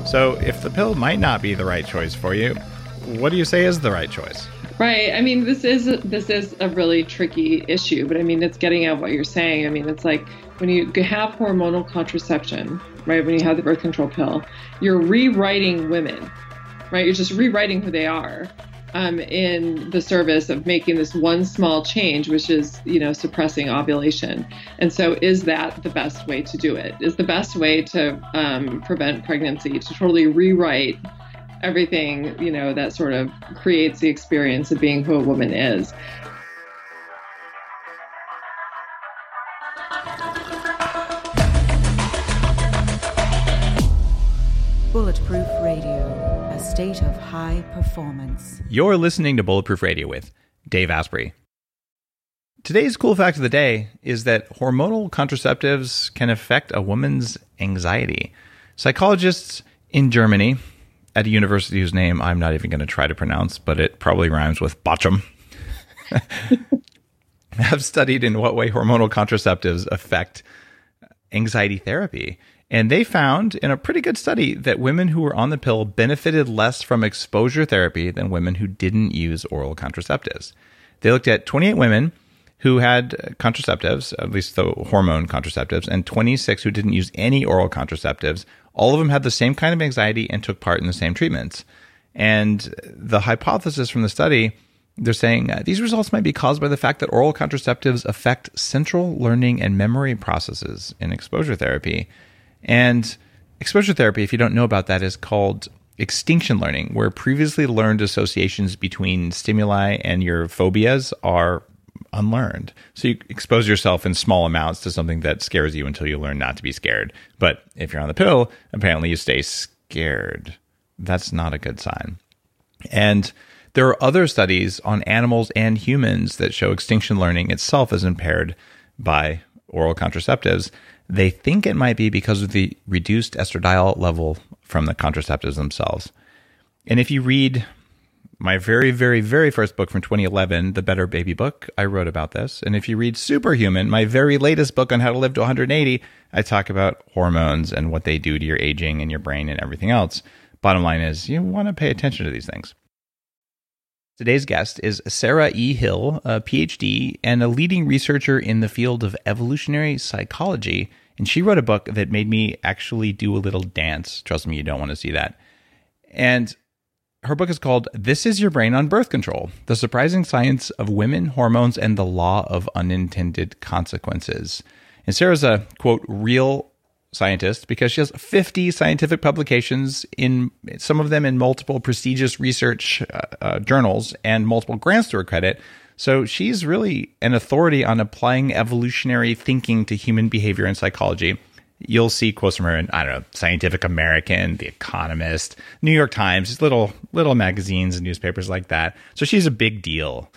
So if the pill might not be the right choice for you, what do you say is the right choice? Right. I mean, this is a really tricky issue, but I mean, it's getting at what you're saying. I mean, it's like when you have hormonal contraception, right? When you have the birth control pill, you're rewriting women, right? You're just rewriting who they are, in the service of making this one small change, which is, suppressing ovulation. And so is that the best way to do it? Is the best way to prevent pregnancy to totally rewrite everything, that sort of creates the experience of being who a woman is? Bulletproof Radio, a state of high performance. You're listening to Bulletproof Radio with Dave Asprey. Today's cool fact of the day is that hormonal contraceptives can affect a woman's anxiety. Psychologists in Germany, at a university whose name I'm not even going to try to pronounce, but it probably rhymes with Bochum, have studied in what way hormonal contraceptives affect anxiety therapy. And they found in a pretty good study that women who were on the pill benefited less from exposure therapy than women who didn't use oral contraceptives. They looked at 28 women who had contraceptives, at least the hormone contraceptives, and 26 who didn't use any oral contraceptives. All of them had the same kind of anxiety and took part in the same treatments. And the hypothesis from the study, they're saying these results might be caused by the fact that oral contraceptives affect central learning and memory processes in exposure therapy. And exposure therapy, if you don't know about that, is called extinction learning, where previously learned associations between stimuli and your phobias are unlearned. So you expose yourself in small amounts to something that scares you until you learn not to be scared. But if you're on the pill, apparently you stay scared. That's not a good sign. And there are other studies on animals and humans that show extinction learning itself is impaired by oral contraceptives. They think it might be because of the reduced estradiol level from the contraceptives themselves. And if you read my very, very, very first book from 2011, The Better Baby Book, I wrote about this. And if you read Superhuman, my very latest book on how to live to 180, I talk about hormones and what they do to your aging and your brain and everything else. Bottom line is you want to pay attention to these things. Today's guest is Sarah E. Hill, a PhD and a leading researcher in the field of evolutionary psychology. And she wrote a book that made me actually do a little dance. Trust me, you don't want to see that. And her book is called This Is Your Brain on Birth Control: The Surprising Science of Women, Hormones, and the Law of Unintended Consequences. And Sarah's a, quote, real scientist because she has 50 scientific publications, in some of them in multiple prestigious research journals and multiple grants to her credit. So she's really an authority on applying evolutionary thinking to human behavior and psychology. You'll see quotes from her in, I don't know, Scientific American, The Economist, New York Times, just little magazines and newspapers like that. So she's a big deal.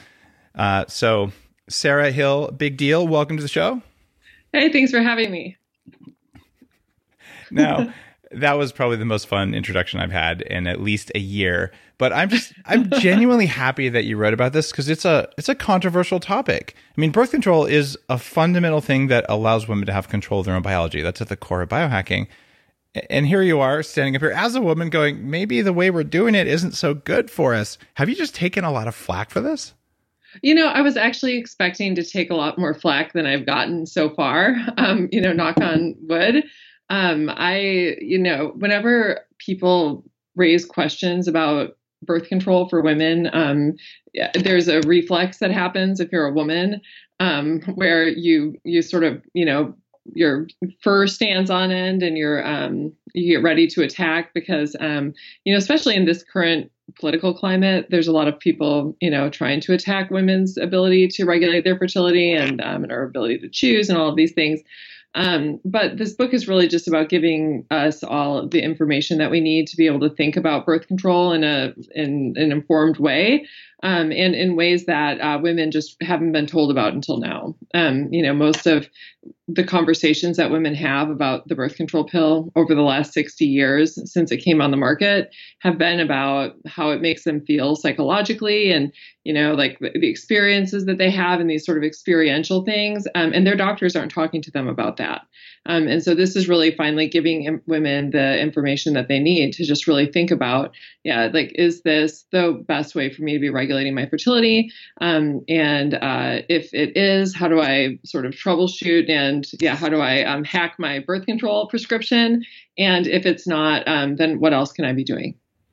So Sarah Hill, big deal. Welcome to the show. Hey, thanks for having me. Now, that was probably the most fun introduction I've had in at least a year. But I'm genuinely happy that you wrote about this because it's a controversial topic. I mean, birth control is a fundamental thing that allows women to have control of their own biology. That's at the core of biohacking. And here you are standing up here as a woman going, maybe the way we're doing it isn't so good for us. Have you just taken a lot of flack for this? I was actually expecting to take a lot more flack than I've gotten so far. Knock on wood. Whenever people raise questions about birth control for women, there's a reflex that happens if you're a woman, where you sort of, your fur stands on end and you get ready to attack because, especially in this current political climate, there's a lot of people, trying to attack women's ability to regulate their fertility and our ability to choose and all of these things. But this book is really just about giving us all the information that we need to be able to think about birth control in an informed way, and in ways that women just haven't been told about until now. Most of the conversations that women have about the birth control pill over the last 60 years since it came on the market have been about how it makes them feel psychologically and, like the experiences that they have and these sort of experiential things. And their doctors aren't talking to them about that. And so this is really finally giving women the information that they need to just really think about, like, is this the best way for me to be regulating my fertility? And if it is, how do I sort of troubleshoot? And how do I hack my birth control prescription? And if it's not, then what else can I be doing?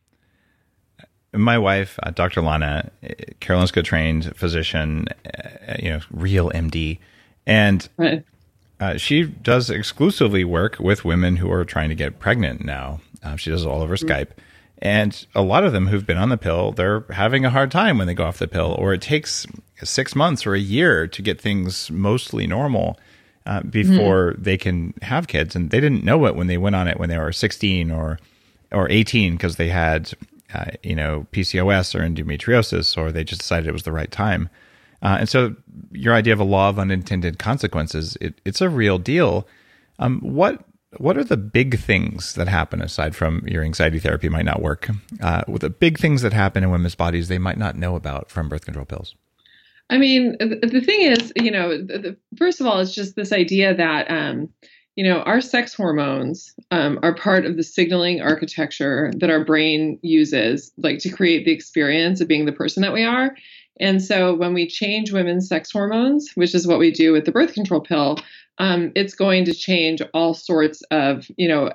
My wife, Dr. Lana, Karolinska trained physician, real MD, and right. She does exclusively work with women who are trying to get pregnant now. She does it all over Skype. And a lot of them who've been on the pill, they're having a hard time when they go off the pill, or it takes 6 months or a year to get things mostly normal before they can have kids. And they didn't know it when they went on it when they were 16 or 18 because they had PCOS or endometriosis, or they just decided it was the right time. And so your idea of a law of unintended consequences, it's a real deal. What are the big things that happen aside from your anxiety therapy might not work? With the big things that happen in women's bodies they might not know about from birth control pills? I mean, the thing is, first of all, it's just this idea that, our sex hormones are part of the signaling architecture that our brain uses, like, to create the experience of being the person that we are. And so when we change women's sex hormones, which is what we do with the birth control pill, it's going to change all sorts of,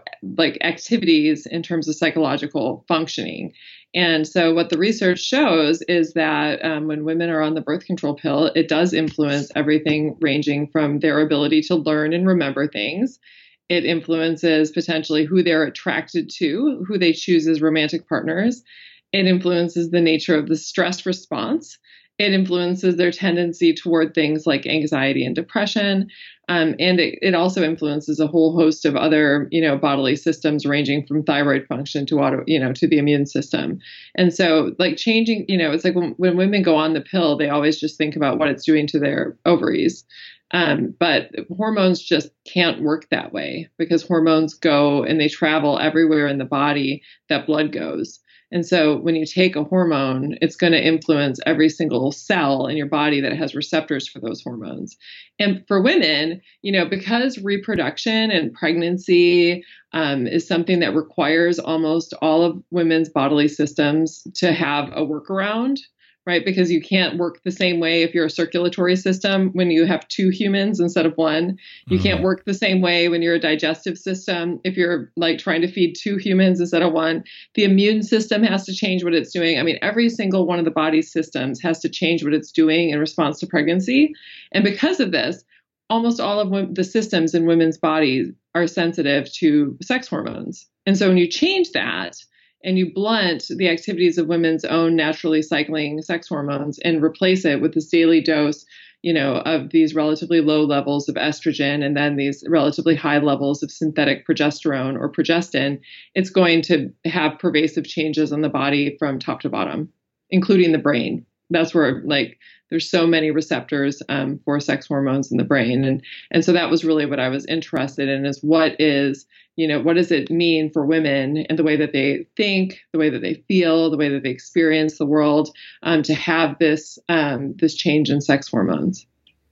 activities in terms of psychological functioning. And so what the research shows is that when women are on the birth control pill, it does influence everything ranging from their ability to learn and remember things. It influences potentially who they're attracted to, who they choose as romantic partners. It influences the nature of the stress response. It influences their tendency toward things like anxiety and depression. And it also influences a whole host of other, bodily systems ranging from thyroid function to to the immune system. And so, like, changing, it's like when women go on the pill, they always just think about what it's doing to their ovaries. But hormones just can't work that way, because hormones go and they travel everywhere in the body that blood goes. And so when you take a hormone, it's going to influence every single cell in your body that has receptors for those hormones. And for women, because reproduction and pregnancy is something that requires almost all of women's bodily systems to have a workaround, right? Because you can't work the same way if you're a circulatory system when you have two humans instead of one. You can't work the same way when you're a digestive system if you're like trying to feed two humans instead of one. The immune system has to change what it's doing. I mean, every single one of the body's systems has to change what it's doing in response to pregnancy. And because of this, almost all of the systems in women's bodies are sensitive to sex hormones. And so when you change that, and you blunt the activities of women's own naturally cycling sex hormones and replace it with this daily dose, of these relatively low levels of estrogen and then these relatively high levels of synthetic progesterone or progestin, it's going to have pervasive changes on the body from top to bottom, including the brain. That's where, there's so many receptors for sex hormones in the brain. And so that was really what I was interested in, is what does it mean for women and the way that they think, the way that they feel, the way that they experience the world, to have this change in sex hormones.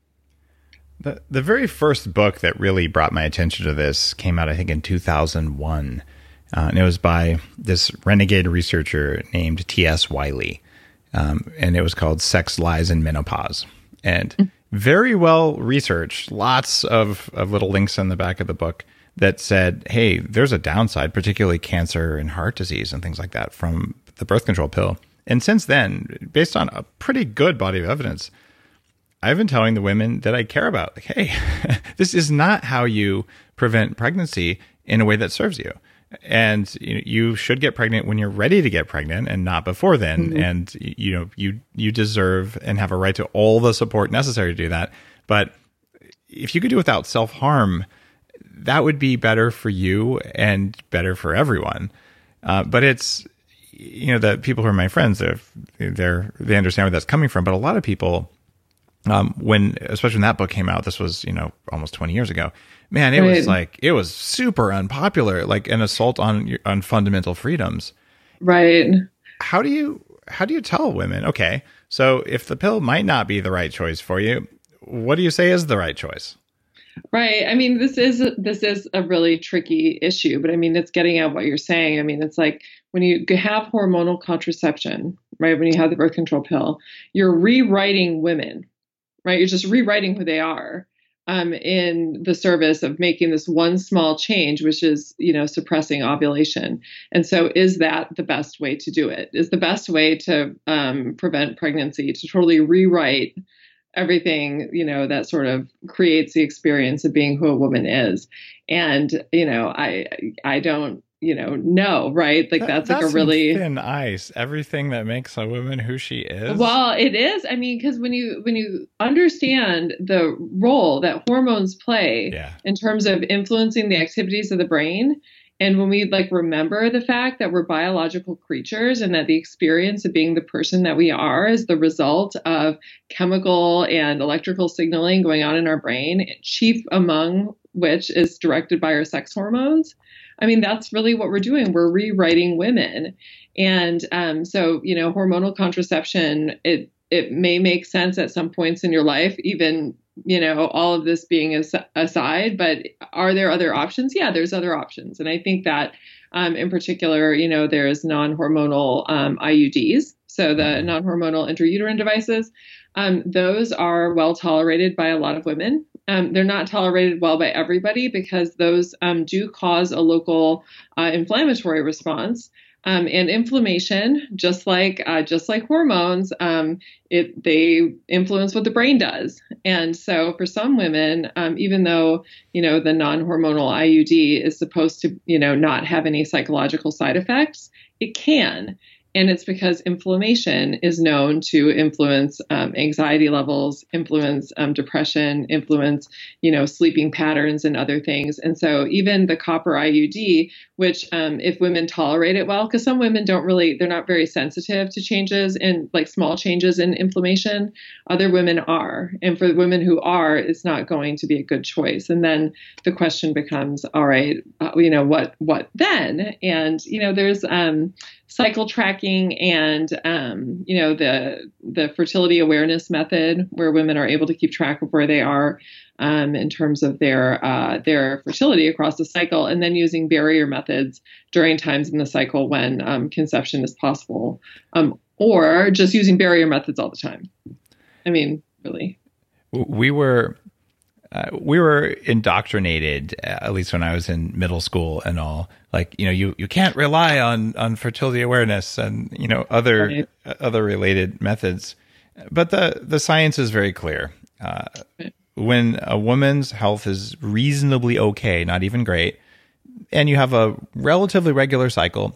The very first book that really brought my attention to this came out, I think, in 2001. And it was by this renegade researcher named T.S. Wiley. And it was called Sex, Lies, and Menopause. And very well researched, lots of little links in the back of the book that said, hey, there's a downside, particularly cancer and heart disease and things like that from the birth control pill. And since then, based on a pretty good body of evidence, I've been telling the women that I care about, like, hey, this is not how you prevent pregnancy in a way that serves you. And you should get pregnant when you're ready to get pregnant and not before then. And you deserve and have a right to all the support necessary to do that. But if you could do it without self-harm, that would be better for you and better for everyone. But it's, the people who are my friends, they understand where that's coming from. But a lot of people, especially when that book came out, this was, almost 20 years ago, man, it was super unpopular, like an assault on fundamental freedoms. Right. How do you tell women, okay, so if the pill might not be the right choice for you, what do you say is the right choice? Right. I mean, this is a really tricky issue, but I mean, it's getting at what you're saying. I mean, it's like when you have hormonal contraception, right? When you have the birth control pill, you're rewriting women, right? You're just rewriting who they are, in the service of making this one small change, which is, suppressing ovulation. And so, is that the best way to do it? Is the best way to prevent pregnancy to totally rewrite everything, that sort of creates the experience of being who a woman is? And, I don't, know, right? Like that's like a really thin ice. Everything that makes a woman who she is. Well, it is. I mean, because when you understand the role that hormones play in terms of influencing the activities of the brain, and when we remember the fact that we're biological creatures and that the experience of being the person that we are is the result of chemical and electrical signaling going on in our brain, chief among which is directed by our sex hormones. I mean, that's really what we're doing. We're rewriting women. And so, hormonal contraception, it may make sense at some points in your life, even, all of this being aside, but are there other options? Yeah, there's other options. And I think that in particular, there's non-hormonal IUDs. So the non-hormonal intrauterine devices, those are well tolerated by a lot of women. They're not tolerated well by everybody because those do cause a local inflammatory response. And inflammation, just like hormones, they influence what the brain does. And so for some women, even though, the non-hormonal IUD is supposed to, not have any psychological side effects, it can. And it's because inflammation is known to influence anxiety levels, influence depression, influence, sleeping patterns and other things. And so even the copper IUD, which if women tolerate it well, because some women they're not very sensitive to changes in small changes in inflammation. Other women are. And for the women who are, it's not going to be a good choice. And then the question becomes, all right, what then? And, there's cycle tracking and, the fertility awareness method where women are able to keep track of where they are in terms of their fertility across the cycle, and then using barrier methods during times in the cycle when conception is possible, or just using barrier methods all the time. I mean, really. We were indoctrinated, at least when I was in middle school and all, you can't rely on fertility awareness and, other related methods. But the science is very clear. When a woman's health is reasonably okay, not even great, and you have a relatively regular cycle,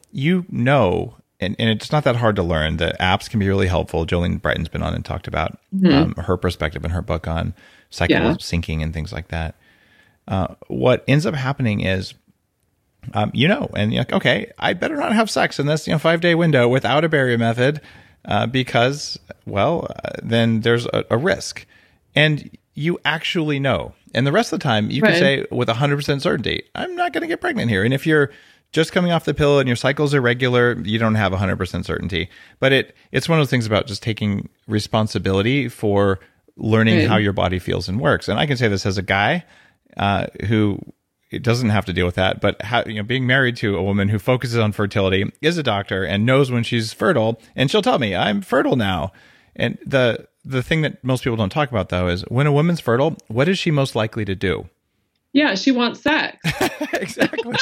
and it's not that hard to learn. The apps can be really helpful. Jolene Brighton's been on and talked about her perspective in her book on cycle syncing and things like that. What ends up happening is, and you're like, okay, I better not have sex in this 5-day window without a barrier method because, then there's a risk. And you actually know. And the rest of the time, you can say with 100% certainty, I'm not going to get pregnant here. And if you're just coming off the pill and your cycles are regular, you don't have 100% certainty. But it's one of those things about just taking responsibility for learning how your body feels and works. And I can say this as a guy who it doesn't have to deal with that, but being married to a woman who focuses on fertility, is a doctor, and knows when she's fertile, and she'll tell me, I'm fertile now. And the thing that most people don't talk about, though, is when a woman's fertile, what is she most likely to do? Yeah, she wants sex. Exactly.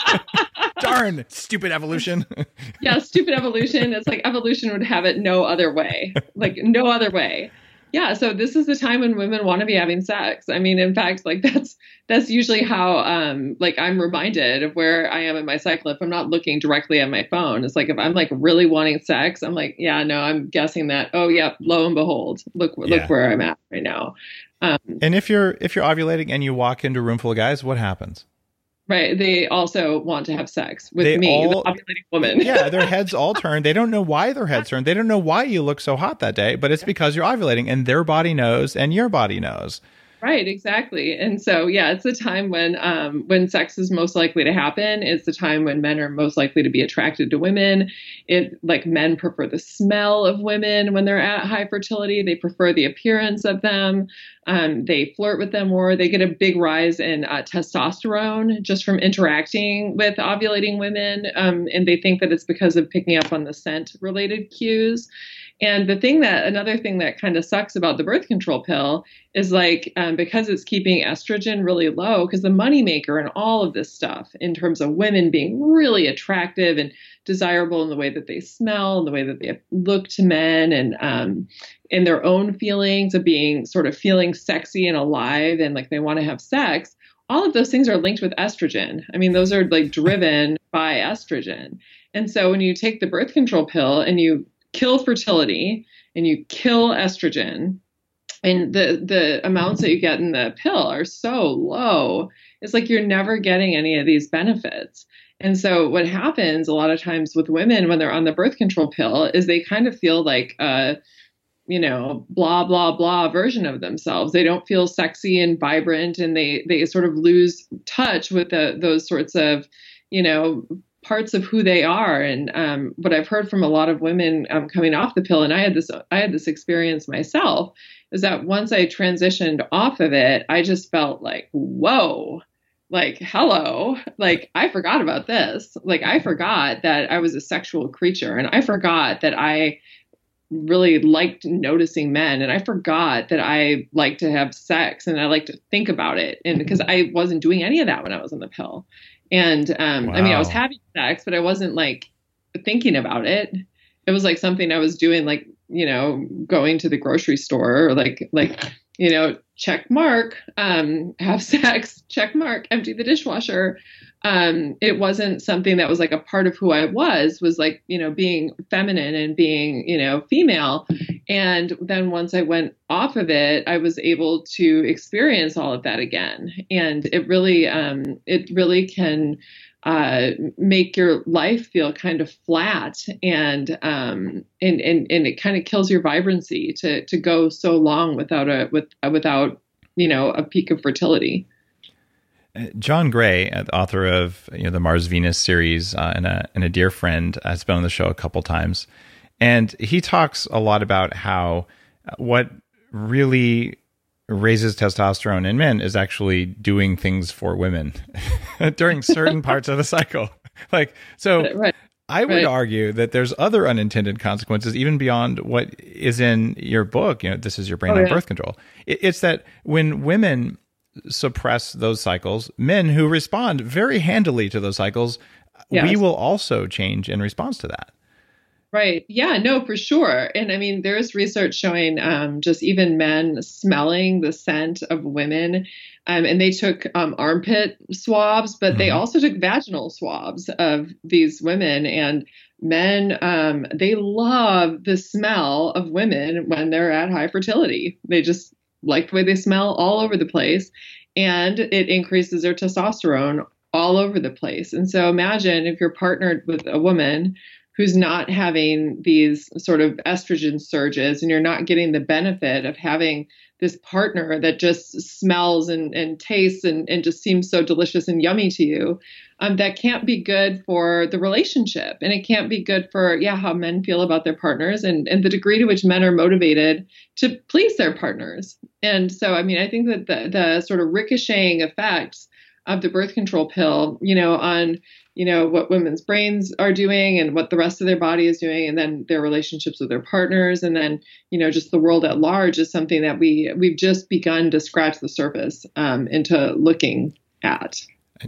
Darn, stupid evolution. Yeah, stupid evolution. It's like evolution would have it no other way. No other way. Yeah, so this is the time when women want to be having sex. I mean, in fact, that's usually how I'm reminded of where I am in my cycle. If I'm not looking directly at my phone, it's if I'm really wanting sex, I'm yeah, no, I'm guessing that, oh yeah, lo and behold, look where I'm at right now. And if you're ovulating and you walk into a room full of guys, what happens? Right. They also want to have sex with me, the ovulating woman. Yeah, their heads all turn. They don't know why their heads turn. They don't know why you look so hot that day, but it's because you're ovulating, and their body knows and your body knows. Right, exactly. And so, yeah, it's the time when sex is most likely to happen. It's the time when men are most likely to be attracted to women. Men prefer the smell of women when they're at high fertility. They prefer the appearance of them. They flirt with them more. They get a big rise in testosterone just from interacting with ovulating women. And they think that it's because of picking up on the scent related cues. And another thing that kind of sucks about the birth control pill is because it's keeping estrogen really low, because the moneymaker in all of this stuff in terms of women being really attractive and desirable in the way that they smell and the way that they look to men, and in their own feelings of being sort of feeling sexy and alive and like they want to have sex, all of those things are linked with estrogen. I mean, those are like driven by estrogen. And so when you take the birth control pill and you kill fertility and you kill estrogen, and the amounts that you get in the pill are so low, it's like you're never getting any of these benefits. And so what happens a lot of times with women when they're on the birth control pill is they kind of feel like blah, blah, blah version of themselves. They don't feel sexy and vibrant, and they sort of lose touch with those sorts of, parts of who they are. And what I've heard from a lot of women coming off the pill, and I had this experience myself, is that once I transitioned off of it, I just felt like, whoa, like, hello, like I forgot about this. Like I forgot that I was a sexual creature, and I forgot that I really liked noticing men, and I forgot that I like to have sex, and I like to think about it. And because I wasn't doing any of that when I was on the pill. And, wow. I mean, I was having sex, but I wasn't like thinking about it. It was like something I was doing, like, going to the grocery store, or check mark, have sex, check mark, empty the dishwasher. It wasn't something that was like a part of who I was like, being feminine and being, female. And then once I went off of it, I was able to experience all of that again. And it really can make your life feel kind of flat, and it kind of kills your vibrancy to go so long without a peak of fertility. John Gray, the author of the Mars Venus series, and a dear friend, has been on the show a couple times, and he talks a lot about how what really raises testosterone in men is actually doing things for women during certain parts of the cycle. Right. I would argue that there's other unintended consequences even beyond what is in your book. This is your brain on birth control. It's that when women suppress those cycles, men who respond very handily to those cycles, we will also change in response to that. Right. Yeah, no, for sure. And I mean, there's research showing just even men smelling the scent of women. And they took armpit swabs, but they also took vaginal swabs of these women. And men, they love the smell of women when they're at high fertility. They just like the way they smell all over the place. And it increases their testosterone all over the place. And so imagine if you're partnered with a woman who's not having these sort of estrogen surges, and you're not getting the benefit of having this partner that just smells and tastes and just seems so delicious and yummy to you. That can't be good for the relationship, and it can't be good for how men feel about their partners, and the degree to which men are motivated to please their partners. And so, I mean, I think that the sort of ricocheting effects of the birth control pill, on what women's brains are doing and what the rest of their body is doing, and then their relationships with their partners, and then just the world at large, is something that we've just begun to scratch the surface into looking at.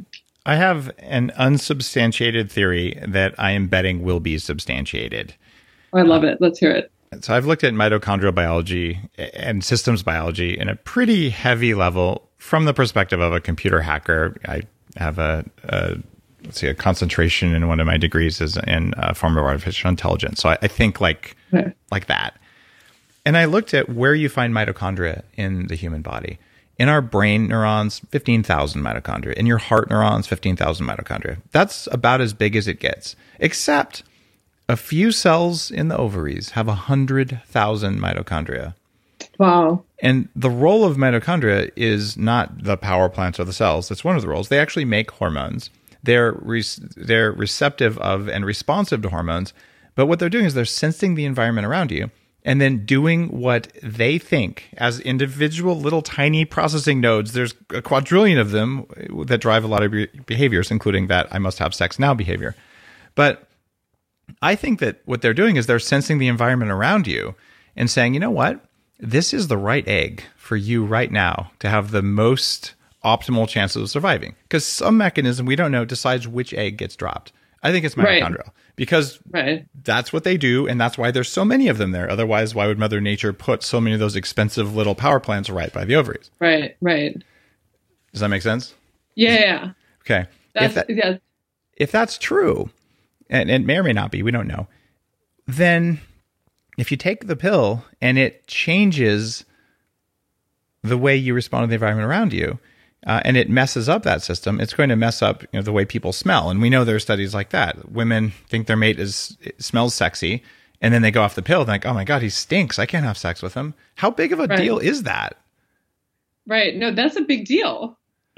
I have an unsubstantiated theory that I am betting will be substantiated. I love it. Let's hear it. So I've looked at mitochondrial biology and systems biology in a pretty heavy level from the perspective of a computer hacker. I have a concentration in one of my degrees is in a form of artificial intelligence. So I think like that. And I looked at where you find mitochondria in the human body. In our brain neurons, 15,000 mitochondria. In your heart neurons, 15,000 mitochondria. That's about as big as it gets, except a few cells in the ovaries have 100,000 mitochondria. Wow. And the role of mitochondria is not the power plants or the cells. That's one of the roles. They actually make hormones. They're receptive of and responsive to hormones. But what they're doing is they're sensing the environment around you and then doing what they think as individual little tiny processing nodes. There's a quadrillion of them that drive a lot of behaviors, including that I must have sex now behavior. But I think that what they're doing is they're sensing the environment around you and saying, you know what? This is the right egg for you right now to have the most optimal chances of surviving. Because some mechanism we don't know decides which egg gets dropped. I think it's mitochondrial because that's what they do, and that's why there's so many of them there. Otherwise, why would Mother Nature put so many of those expensive little power plants right by the ovaries? Right. Does that make sense? Yeah. Okay. If that's true, and it may or may not be, we don't know, then if you take the pill and it changes the way you respond to the environment around you, and it messes up that system, it's going to mess up the way people smell. And we know there are studies like that. Women think their mate smells sexy, and then they go off the pill and think, oh my God, he stinks. I can't have sex with him. How big of a deal is that? Right. No, that's a big deal.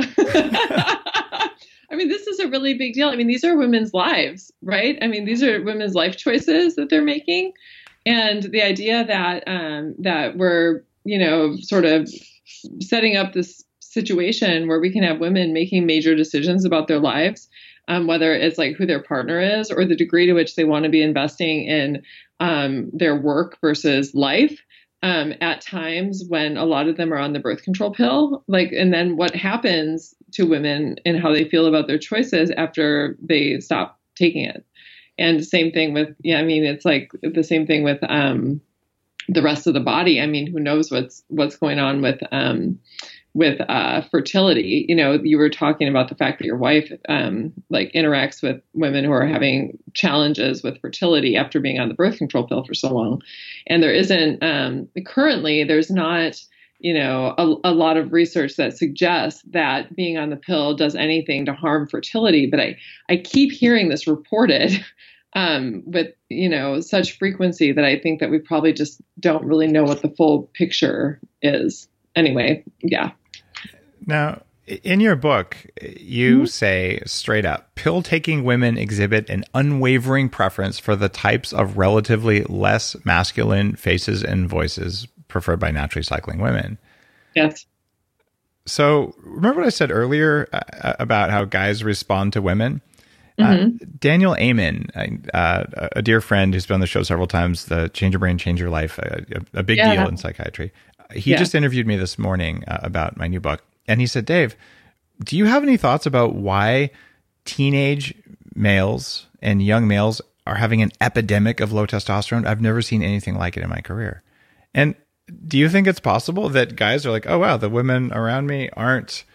I mean, this is a really big deal. I mean, these are women's lives, right? I mean, these are women's life choices that they're making. And the idea that that we're, sort of setting up this situation where we can have women making major decisions about their lives, whether it's like who their partner is or the degree to which they want to be investing in their work versus life, at times when a lot of them are on the birth control pill, and then what happens to women and how they feel about their choices after they stop taking it. And same thing with, it's like the same thing with the rest of the body. I mean, who knows what's going on with fertility. You were talking about the fact that your wife interacts with women who are having challenges with fertility after being on the birth control pill for so long. And there isn't currently, there's not a lot of research that suggests that being on the pill does anything to harm fertility. But I keep hearing this reported with, such frequency that I think that we probably just don't really know what the full picture is. Anyway, yeah. Now, in your book, you say straight up, pill-taking women exhibit an unwavering preference for the types of relatively less masculine faces and voices preferred by naturally cycling women. Yes. So remember what I said earlier about how guys respond to women? Daniel Amen, a dear friend who's been on the show several times, the Change Your Brain, Change Your Life, a big deal in psychiatry. He just interviewed me this morning about my new book. And he said, Dave, do you have any thoughts about why teenage males and young males are having an epidemic of low testosterone? I've never seen anything like it in my career. And do you think it's possible that guys are like, oh, wow, the women around me aren't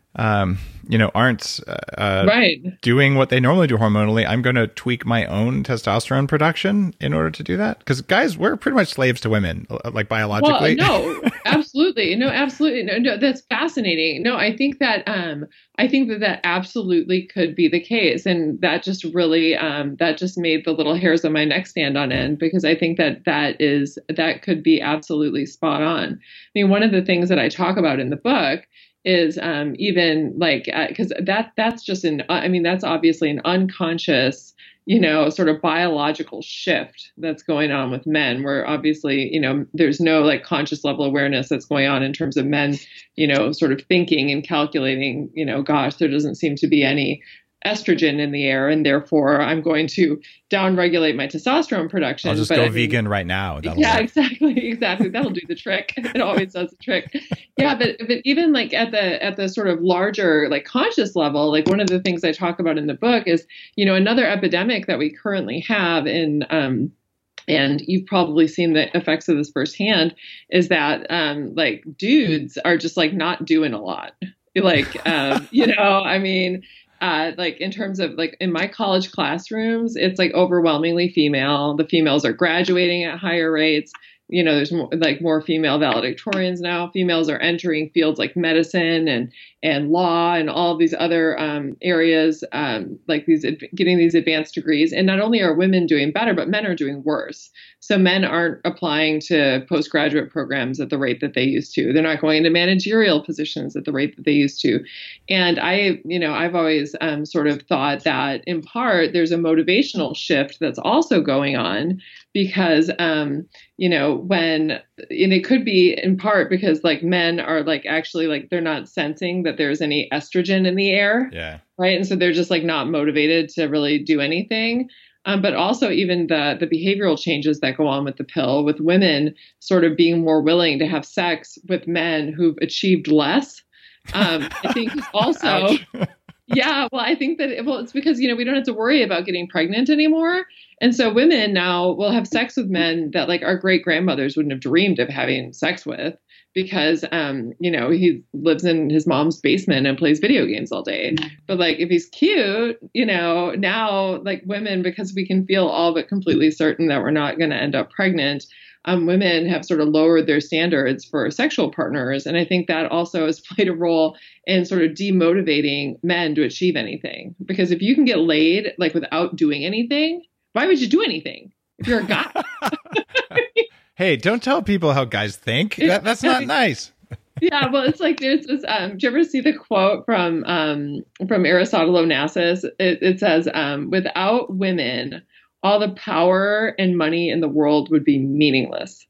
doing what they normally do hormonally. I'm going to tweak my own testosterone production in order to do that. Because guys, we're pretty much slaves to women, like biologically. Well, no, absolutely. No, that's fascinating. No, I think that that absolutely could be the case. And that just really, that just made the little hairs on my neck stand on end, because I think that could be absolutely spot on. I mean, one of the things that I talk about in the book is because that's just that's obviously an unconscious, sort of biological shift that's going on with men, where obviously, there's no conscious level awareness that's going on in terms of men, sort of thinking and calculating, gosh, there doesn't seem to be any estrogen in the air, and therefore I'm going to downregulate my testosterone production. I'll just go vegan right now. Yeah, exactly. That'll do the trick. It always does the trick. Yeah, but even at the sort of larger conscious level, one of the things I talk about in the book is, another epidemic that we currently have in and you've probably seen the effects of this firsthand, is that dudes are just not doing a lot. In terms of in my college classrooms, it's overwhelmingly female. The females are graduating at higher rates. there's more female valedictorians now. Females are entering fields like medicine and law and all these other areas, getting these advanced degrees. And not only are women doing better, but men are doing worse. So men aren't applying to postgraduate programs at the rate that they used to. They're not going into managerial positions at the rate that they used to. And I've always sort of thought that in part there's a motivational shift that's also going on because, it could be in part because like men are actually they're not sensing that there's any estrogen in the air. Yeah. Right. And so they're just not motivated to really do anything. But also even the behavioral changes that go on with the pill, with women sort of being more willing to have sex with men who've achieved less. I think also, yeah, well, I think that, it's because, we don't have to worry about getting pregnant anymore. And so women now will have sex with men that our great grandmothers wouldn't have dreamed of having sex with because, he lives in his mom's basement and plays video games all day. But if he's cute, now women, because we can feel all but completely certain that we're not going to end up pregnant, women have sort of lowered their standards for sexual partners. And I think that also has played a role in sort of demotivating men to achieve anything. Because if you can get laid without doing anything, why would you do anything if you're a guy? Hey, don't tell people how guys think. That's not nice. Yeah, well, it's there's this. Do you ever see the quote from Aristotle Onassis? It says, "Without women, all the power and money in the world would be meaningless."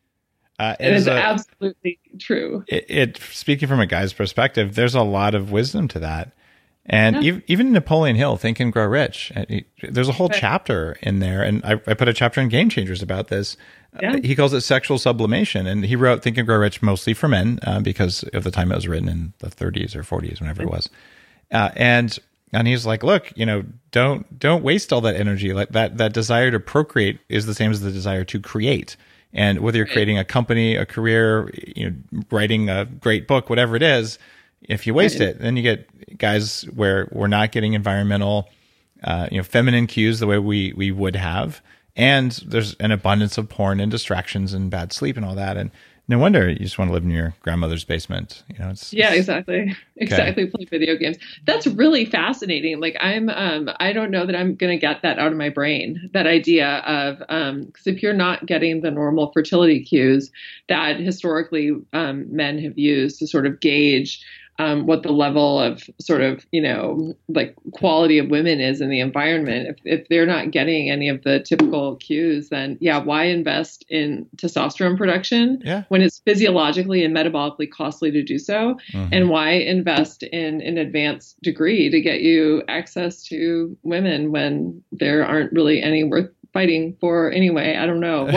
It is absolutely true. Speaking from a guy's perspective, there's a lot of wisdom to that. And even Napoleon Hill, Think and Grow Rich, there's a whole chapter in there. And I put a chapter in Game Changers about this. Yeah. He calls it sexual sublimation. And he wrote Think and Grow Rich mostly for men because of the time it was written in the 30s or 40s, whenever it was. And he's like, look, don't waste all that energy. That desire to procreate is the same as the desire to create. And whether you're creating a company, a career, writing a great book, whatever it is, if you waste it, then you get guys where we're not getting environmental, feminine cues the way we would have. And there's an abundance of porn and distractions and bad sleep and all that. And no wonder you just want to live in your grandmother's basement. Exactly. Exactly. Play video games. That's really fascinating. I don't know that I'm going to get that out of my brain. That idea of, because if you're not getting the normal fertility cues that historically men have used to sort of gauge what the level of sort of, quality of women is in the environment. If they're not getting any of the typical cues, then why invest in testosterone production when it's physiologically and metabolically costly to do so? Mm-hmm. And why invest in an advanced degree to get you access to women when there aren't really any worth fighting for anyway? I don't know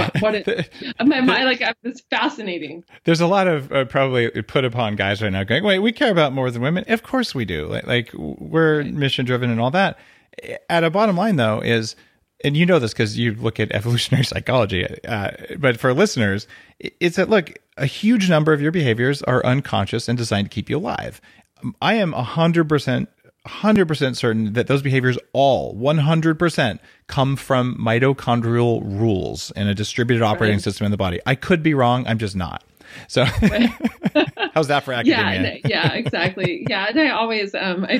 my mind, it's fascinating. There's a lot of probably put upon guys right now going, wait, we care about more than women. Of course we do. We're mission driven and all that. At a bottom line though is, and you know this because you look at evolutionary psychology, but for listeners, it's that, look, a huge number of your behaviors are unconscious and designed to keep you alive. I am 100% certain that those behaviors all 100% come from mitochondrial rules in a distributed operating system in the body. I could be wrong. I'm just not. So how's that for academia? Yeah, exactly. Yeah. And I always,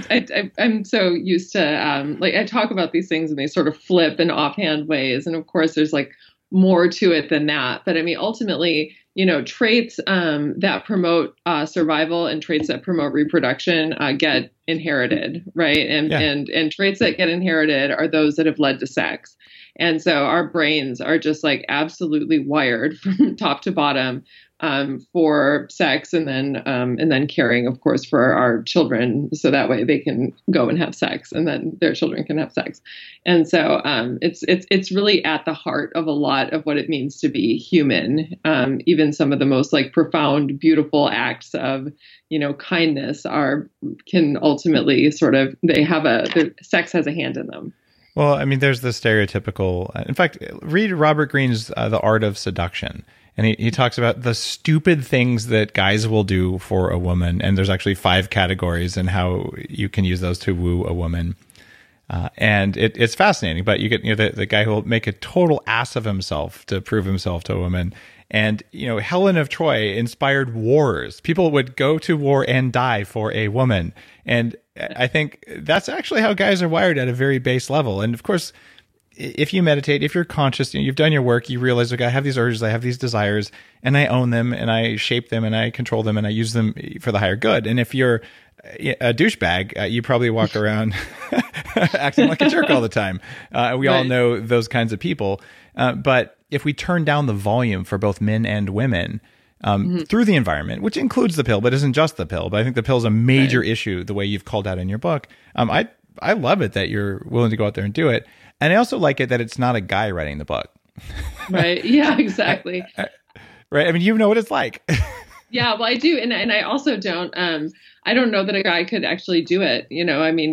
I'm so used to, I talk about these things in these sort of flip and offhand ways. And of course there's more to it than that. But I mean, ultimately, traits that promote survival and traits that promote reproduction get inherited, right? And traits that get inherited are those that have led to sex. And so our brains are just absolutely wired from top to bottom for sex, and then caring, of course, for our children, so that way they can go and have sex, and then their children can have sex. And so it's really at the heart of a lot of what it means to be human. Even some of the most profound, beautiful acts of kindness can ultimately sex has a hand in them. Well, I mean, there's the stereotypical. In fact, read Robert Greene's The Art of Seduction. And he talks about the stupid things that guys will do for a woman. And there's actually 5 categories and how you can use those to woo a woman. And it's fascinating. But you get the guy who will make a total ass of himself to prove himself to a woman. And, Helen of Troy inspired wars. People would go to war and die for a woman. And I think that's actually how guys are wired at a very base level. And of course, if you meditate, if you're conscious, you've done your work, you realize, okay, I have these urges, I have these desires, and I own them, and I shape them, and I control them, and I use them for the higher good. And if you're a douchebag, you probably walk around acting like a jerk all the time. We all know those kinds of people. But if we turn down the volume for both men and women through the environment, which includes the pill, but isn't just the pill, but I think the pill is a major issue, the way you've called out in your book. I love it that you're willing to go out there and do it. And I also like it that it's not a guy writing the book. Right. Yeah, exactly. Right. I mean, you know what it's like. Yeah, well, I do. And I also don't, I don't know that a guy could actually do it. I mean,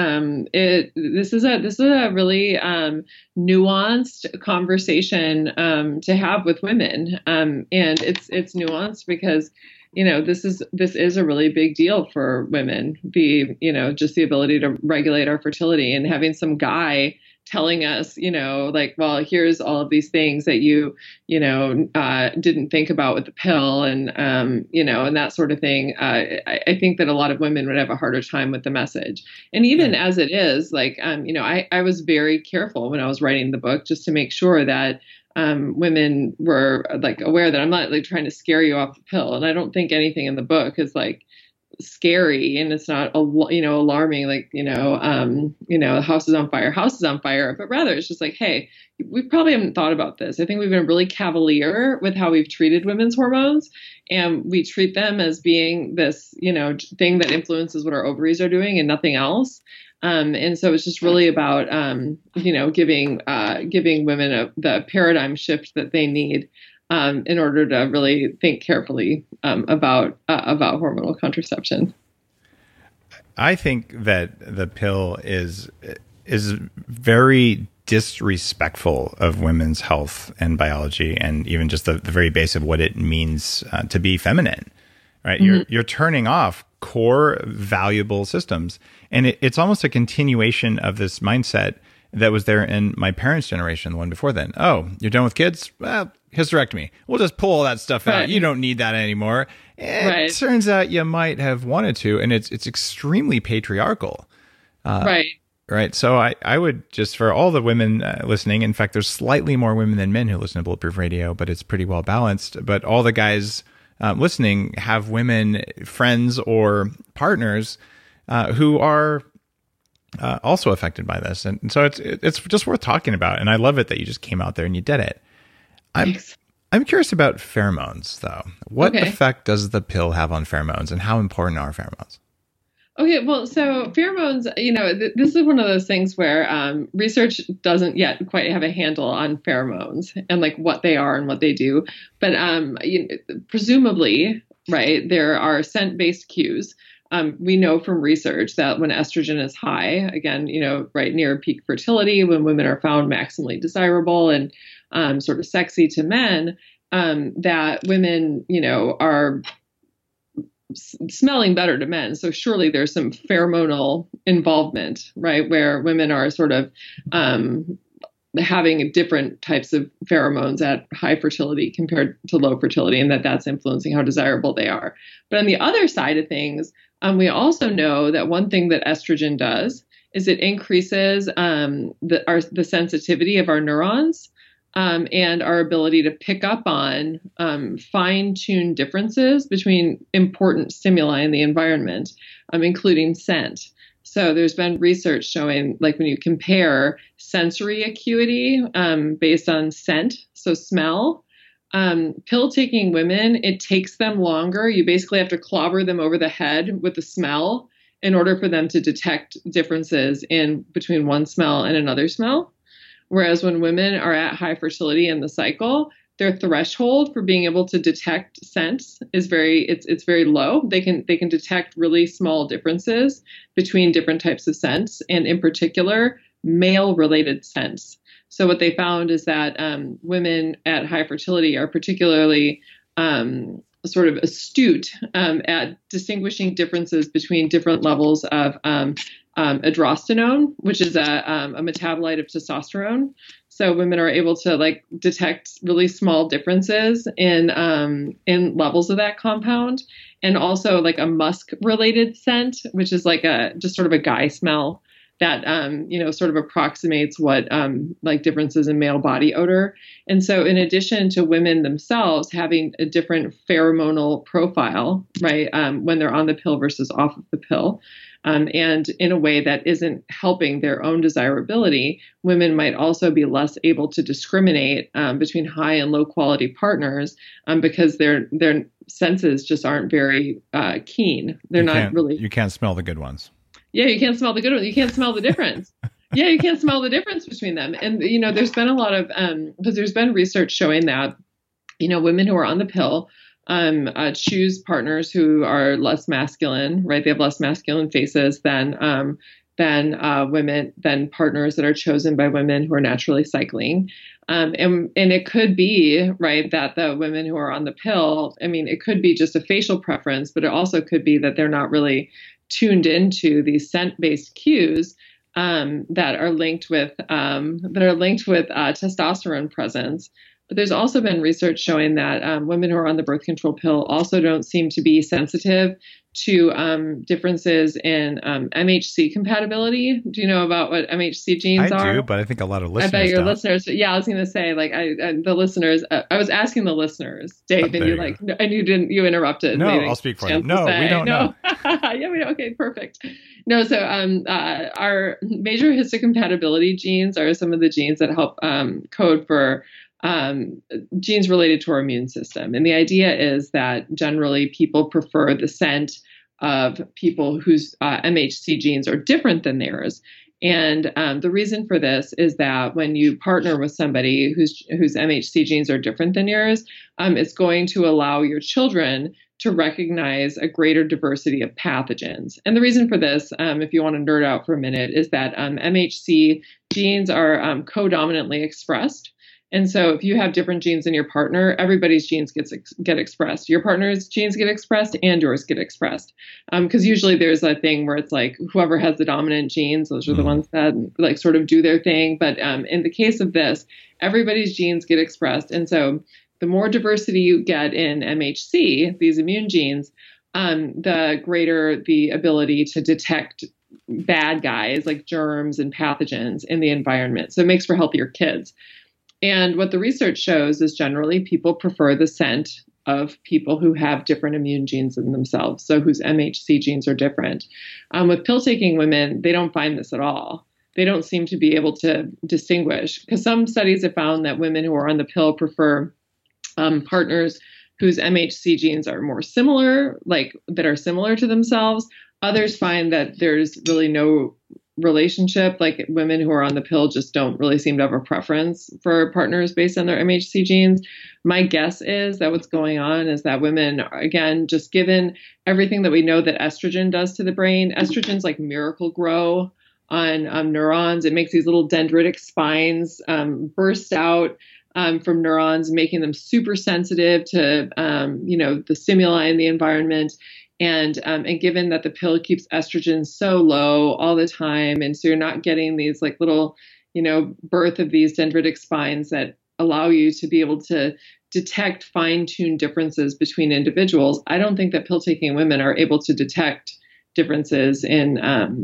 this is a really, nuanced conversation, to have with women. And it's nuanced because, this is a really big deal for women, just the ability to regulate our fertility, and having some guy telling us, well, here's all of these things that you didn't think about with the pill, and and that sort of thing. I think that a lot of women would have a harder time with the message. And even as it is, I was very careful when I was writing the book, just to make sure that women were aware that I'm not trying to scare you off the pill. And I don't think anything in the book is scary, and it's not alarming, the house is on fire, but rather it's just hey, we probably haven't thought about this. I think we've been really cavalier with how we've treated women's hormones, and we treat them as being this thing that influences what our ovaries are doing and nothing else. And so it's just really about giving women the paradigm shift that they need in order to really think carefully about hormonal contraception. I think that the pill is very disrespectful of women's health and biology, and even just the very base of what it means to be feminine. Right? Mm-hmm. You're turning off core valuable systems, and it's almost a continuation of this mindset that was there in my parents' generation, the one before then. Oh, you're done with kids? Well, hysterectomy. We'll just pull all that stuff out. You don't need that anymore. It turns out you might have wanted to, and it's extremely patriarchal. Right. So I would just, for all the women listening, in fact, there's slightly more women than men who listen to Bulletproof Radio, but it's pretty well balanced. But all the guys listening have women, friends, or partners who are also affected by this. And so it's just worth talking about. And I love it that you just came out there and you did it. I'm curious about pheromones, though. What effect does the pill have on pheromones, and how important are pheromones? Okay, well, so pheromones, this is one of those things where research doesn't yet quite have a handle on pheromones and what they are and what they do. But presumably, right, there are scent-based cues. We know from research that when estrogen is high, again, right near peak fertility, when women are found maximally desirable and sort of sexy to men, that women, are smelling better to men. So surely there's some pheromonal involvement, right, where women are sort of having different types of pheromones at high fertility compared to low fertility, and that's influencing how desirable they are. But on the other side of things, we also know that one thing that estrogen does is it increases the sensitivity of our neurons and our ability to pick up on fine-tuned differences between important stimuli in the environment, including scent. So there's been research showing, when you compare sensory acuity based on scent, so smell, pill-taking women, it takes them longer. You basically have to clobber them over the head with the smell in order for them to detect differences in between one smell and another smell. Whereas when women are at high fertility in the cycle, their threshold for being able to detect scents is it's very low. They can detect really small differences between different types of scents, and in particular, male-related scents. So what they found is that women at high fertility are particularly sort of astute at distinguishing differences between different levels of androstenone, which is a metabolite of testosterone. So women are able to like detect really small differences in levels of that compound, and also like a musk related scent, which is like just sort of a guy smell that, sort of approximates what like differences in male body odor. And so in addition to women themselves having a different pheromonal profile, right, when they're on the pill versus off of the pill, and in a way that isn't helping their own desirability, women might also be less able to discriminate between high and low quality partners because their senses just aren't very keen. They're not really. You can't smell the good ones. Yeah, you can't smell the good ones. You can't smell the difference. Yeah, you can't smell the difference between them. And, there's been a lot of, because there's been research showing that, women who are on the pill choose partners who are less masculine, right? They have less masculine faces than partners that are chosen by women who are naturally cycling. And it could be, right, that the women who are on the pill, it could be just a facial preference, but it also could be that they're not really tuned into these scent-based cues that are linked with testosterone presence. But there's also been research showing that women who are on the birth control pill also don't seem to be sensitive to differences in MHC compatibility. Do you know about what MHC genes are? I do, but I think a lot of listeners I bet your don't. listeners. Yeah, I was going to say, like, the listeners. I was asking the listeners, Dave, and you interrupted. No, I'll speak for them. No, we don't know. Yeah, we don't. Okay, perfect. No, so our major histocompatibility genes are some of the genes that help code for genes related to our immune system. And the idea is that generally people prefer the scent of people whose MHC genes are different than theirs. And the reason for this is that when you partner with somebody whose MHC genes are different than yours, it's going to allow your children to recognize a greater diversity of pathogens. And the reason for this, if you want to nerd out for a minute, is that MHC genes are co-dominantly expressed. And so if you have different genes than your partner, everybody's genes get expressed. Your partner's genes get expressed and yours get expressed. Because usually there's a thing where it's like whoever has the dominant genes, those are the ones that like sort of do their thing. But in the case of this, everybody's genes get expressed. And so the more diversity you get in MHC, these immune genes, the greater the ability to detect bad guys like germs and pathogens in the environment. So it makes for healthier kids. And what the research shows is generally people prefer the scent of people who have different immune genes in themselves, so whose MHC genes are different. With pill-taking women, they don't find this at all. They don't seem to be able to distinguish, because some studies have found that women who are on the pill prefer partners whose MHC genes are more similar, like that are similar to themselves. Others find that there's really no relationship, like women who are on the pill just don't really seem to have a preference for partners based on their MHC genes. My guess is that what's going on is that women, again, just given everything that we know that estrogen does to the brain, estrogen's like Miracle-Gro on neurons. It makes these little dendritic spines burst out from neurons, making them super sensitive to, the stimuli in the environment. And given that the pill keeps estrogen so low all the time, and so you're not getting these like little, birth of these dendritic spines that allow you to be able to detect fine-tuned differences between individuals, I don't think that pill-taking women are able to detect differences in,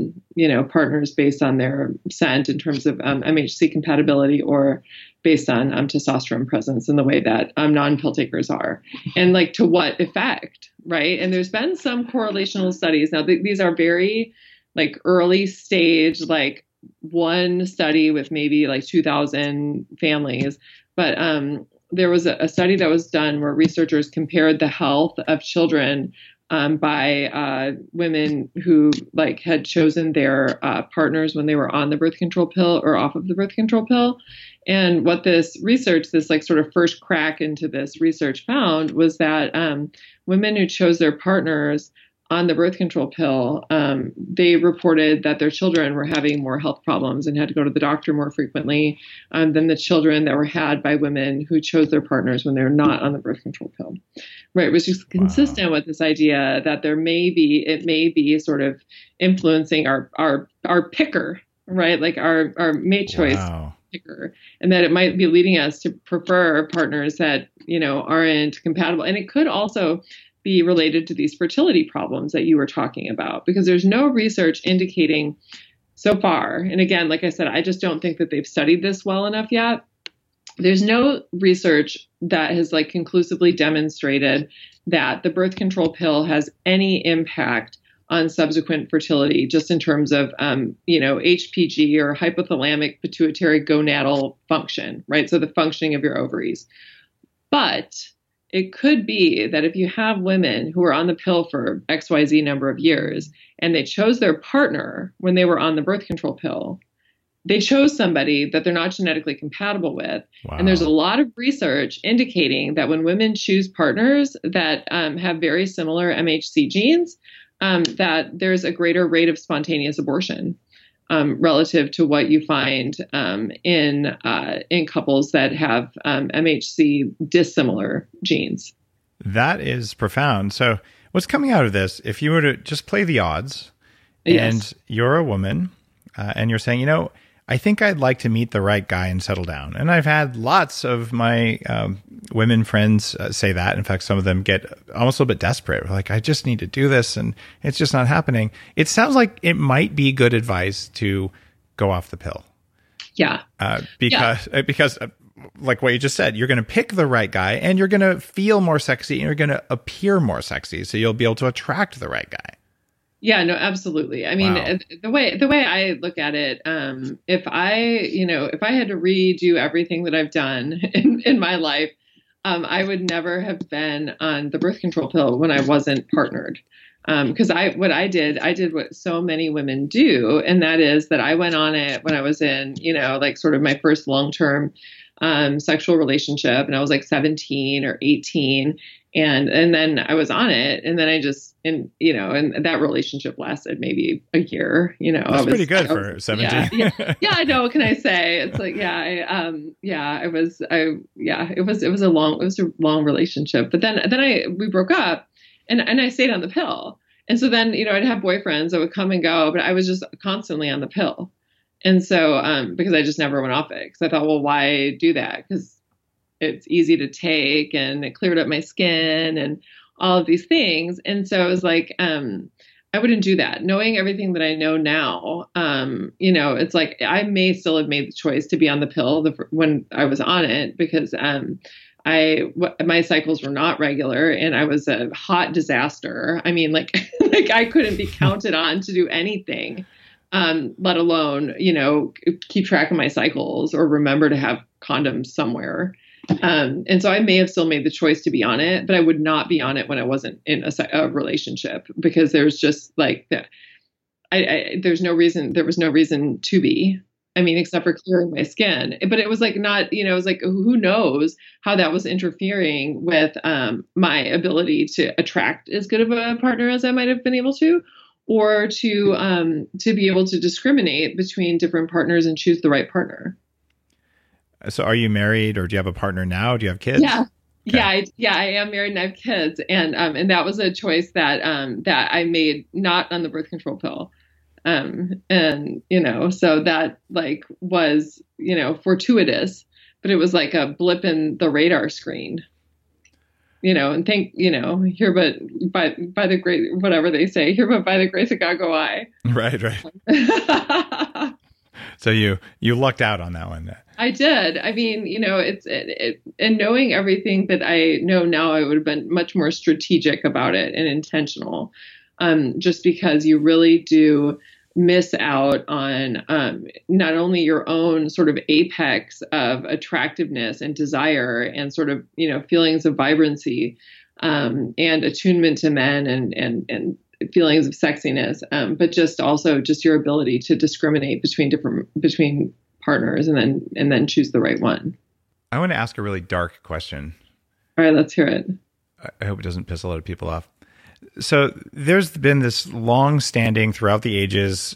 partners based on their scent in terms of MHC compatibility or based on testosterone presence in the way that non-pill takers are. And like to what effect, right? And there's been some correlational studies. Now, these are very like early stage, like one study with maybe like 2,000 families. But there was a study that was done where researchers compared the health of children by women who like had chosen their partners when they were on the birth control pill or off of the birth control pill. And what this like sort of first crack into this research found was that women who chose their partners on the birth control pill, they reported that their children were having more health problems and had to go to the doctor more frequently than the children that were had by women who chose their partners when they're not on the birth control pill. Right, which is consistent with this idea that it may be sort of influencing our picker, right? Like our mate choice picker, and that it might be leading us to prefer partners that, aren't compatible. And it could also be related to these fertility problems that you were talking about, because there's no research indicating so far. And again, like I said, I just don't think that they've studied this well enough yet. There's no research that has conclusively demonstrated that the birth control pill has any impact on subsequent fertility, just in terms of, HPG, or hypothalamic pituitary gonadal function, right? So the functioning of your ovaries. But it could be that if you have women who are on the pill for XYZ number of years and they chose their partner when they were on the birth control pill, they chose somebody that they're not genetically compatible with. Wow. And there's a lot of research indicating that when women choose partners that have very similar MHC genes, that there's a greater rate of spontaneous abortion relative to what you find in couples that have MHC dissimilar genes. That is profound. So what's coming out of this, if you were to just play the odds, and you're a woman, and you're saying, I think I'd like to meet the right guy and settle down. And I've had lots of my women friends say that. In fact, some of them get almost a little bit desperate. Like, I just need to do this, and it's just not happening. It sounds like it might be good advice to go off the pill. Yeah. Because like what you just said, you're going to pick the right guy, and you're going to feel more sexy, and you're going to appear more sexy. So you'll be able to attract the right guy. Yeah, no, absolutely. I mean, the way I look at it, if I had to redo everything that I've done in my life, I would never have been on the birth control pill when I wasn't partnered. Because I did what so many women do, and that is that I went on it when I was in, sort of my first long-term sexual relationship, and I was 17 or 18. And then I was on it, and then and that relationship lasted maybe a year. That's pretty good for 17. Yeah, I know. What can I say? It's it was a long relationship. But then we broke up, and I stayed on the pill. And so then, I'd have boyfriends that would come and go, but I was just constantly on the pill. And so, because I just never went off it, because I thought, well, why do that? Because it's easy to take, and it cleared up my skin and all of these things. And so it was I wouldn't do that. Knowing everything that I know now, it's I may still have made the choice to be on the pill when I was on it, because my cycles were not regular, and I was a hot disaster. I mean, I couldn't be counted on to do anything, let alone, keep track of my cycles or remember to have condoms somewhere. And so I may have still made the choice to be on it, but I would not be on it when I wasn't in a relationship, because there's just there's no reason. There was no reason to be. I mean, except for clearing my skin. But it was not, it was who knows how that was interfering with my ability to attract as good of a partner as I might have been able to, or to be able to discriminate between different partners and choose the right partner. So are you married, or do you have a partner now? Do you have kids? Yeah. Okay. I am married and I have kids. And that was a choice that I made not on the birth control pill. So that was, fortuitous, but it was like a blip in the radar screen, and here, but by the grace, whatever they say here, but by the grace of God go I. Right. So you lucked out on that one. I did. I mean, and knowing everything that I know now, I would have been much more strategic about it and intentional, just because you really do miss out on not only your own sort of apex of attractiveness and desire and sort of, feelings of vibrancy and attunement to men and feelings of sexiness, but just also just your ability to discriminate between partners and then choose the right one. I want to ask a really dark question. All right, let's hear it. I hope it doesn't piss a lot of people off. So there's been this long-standing throughout the ages,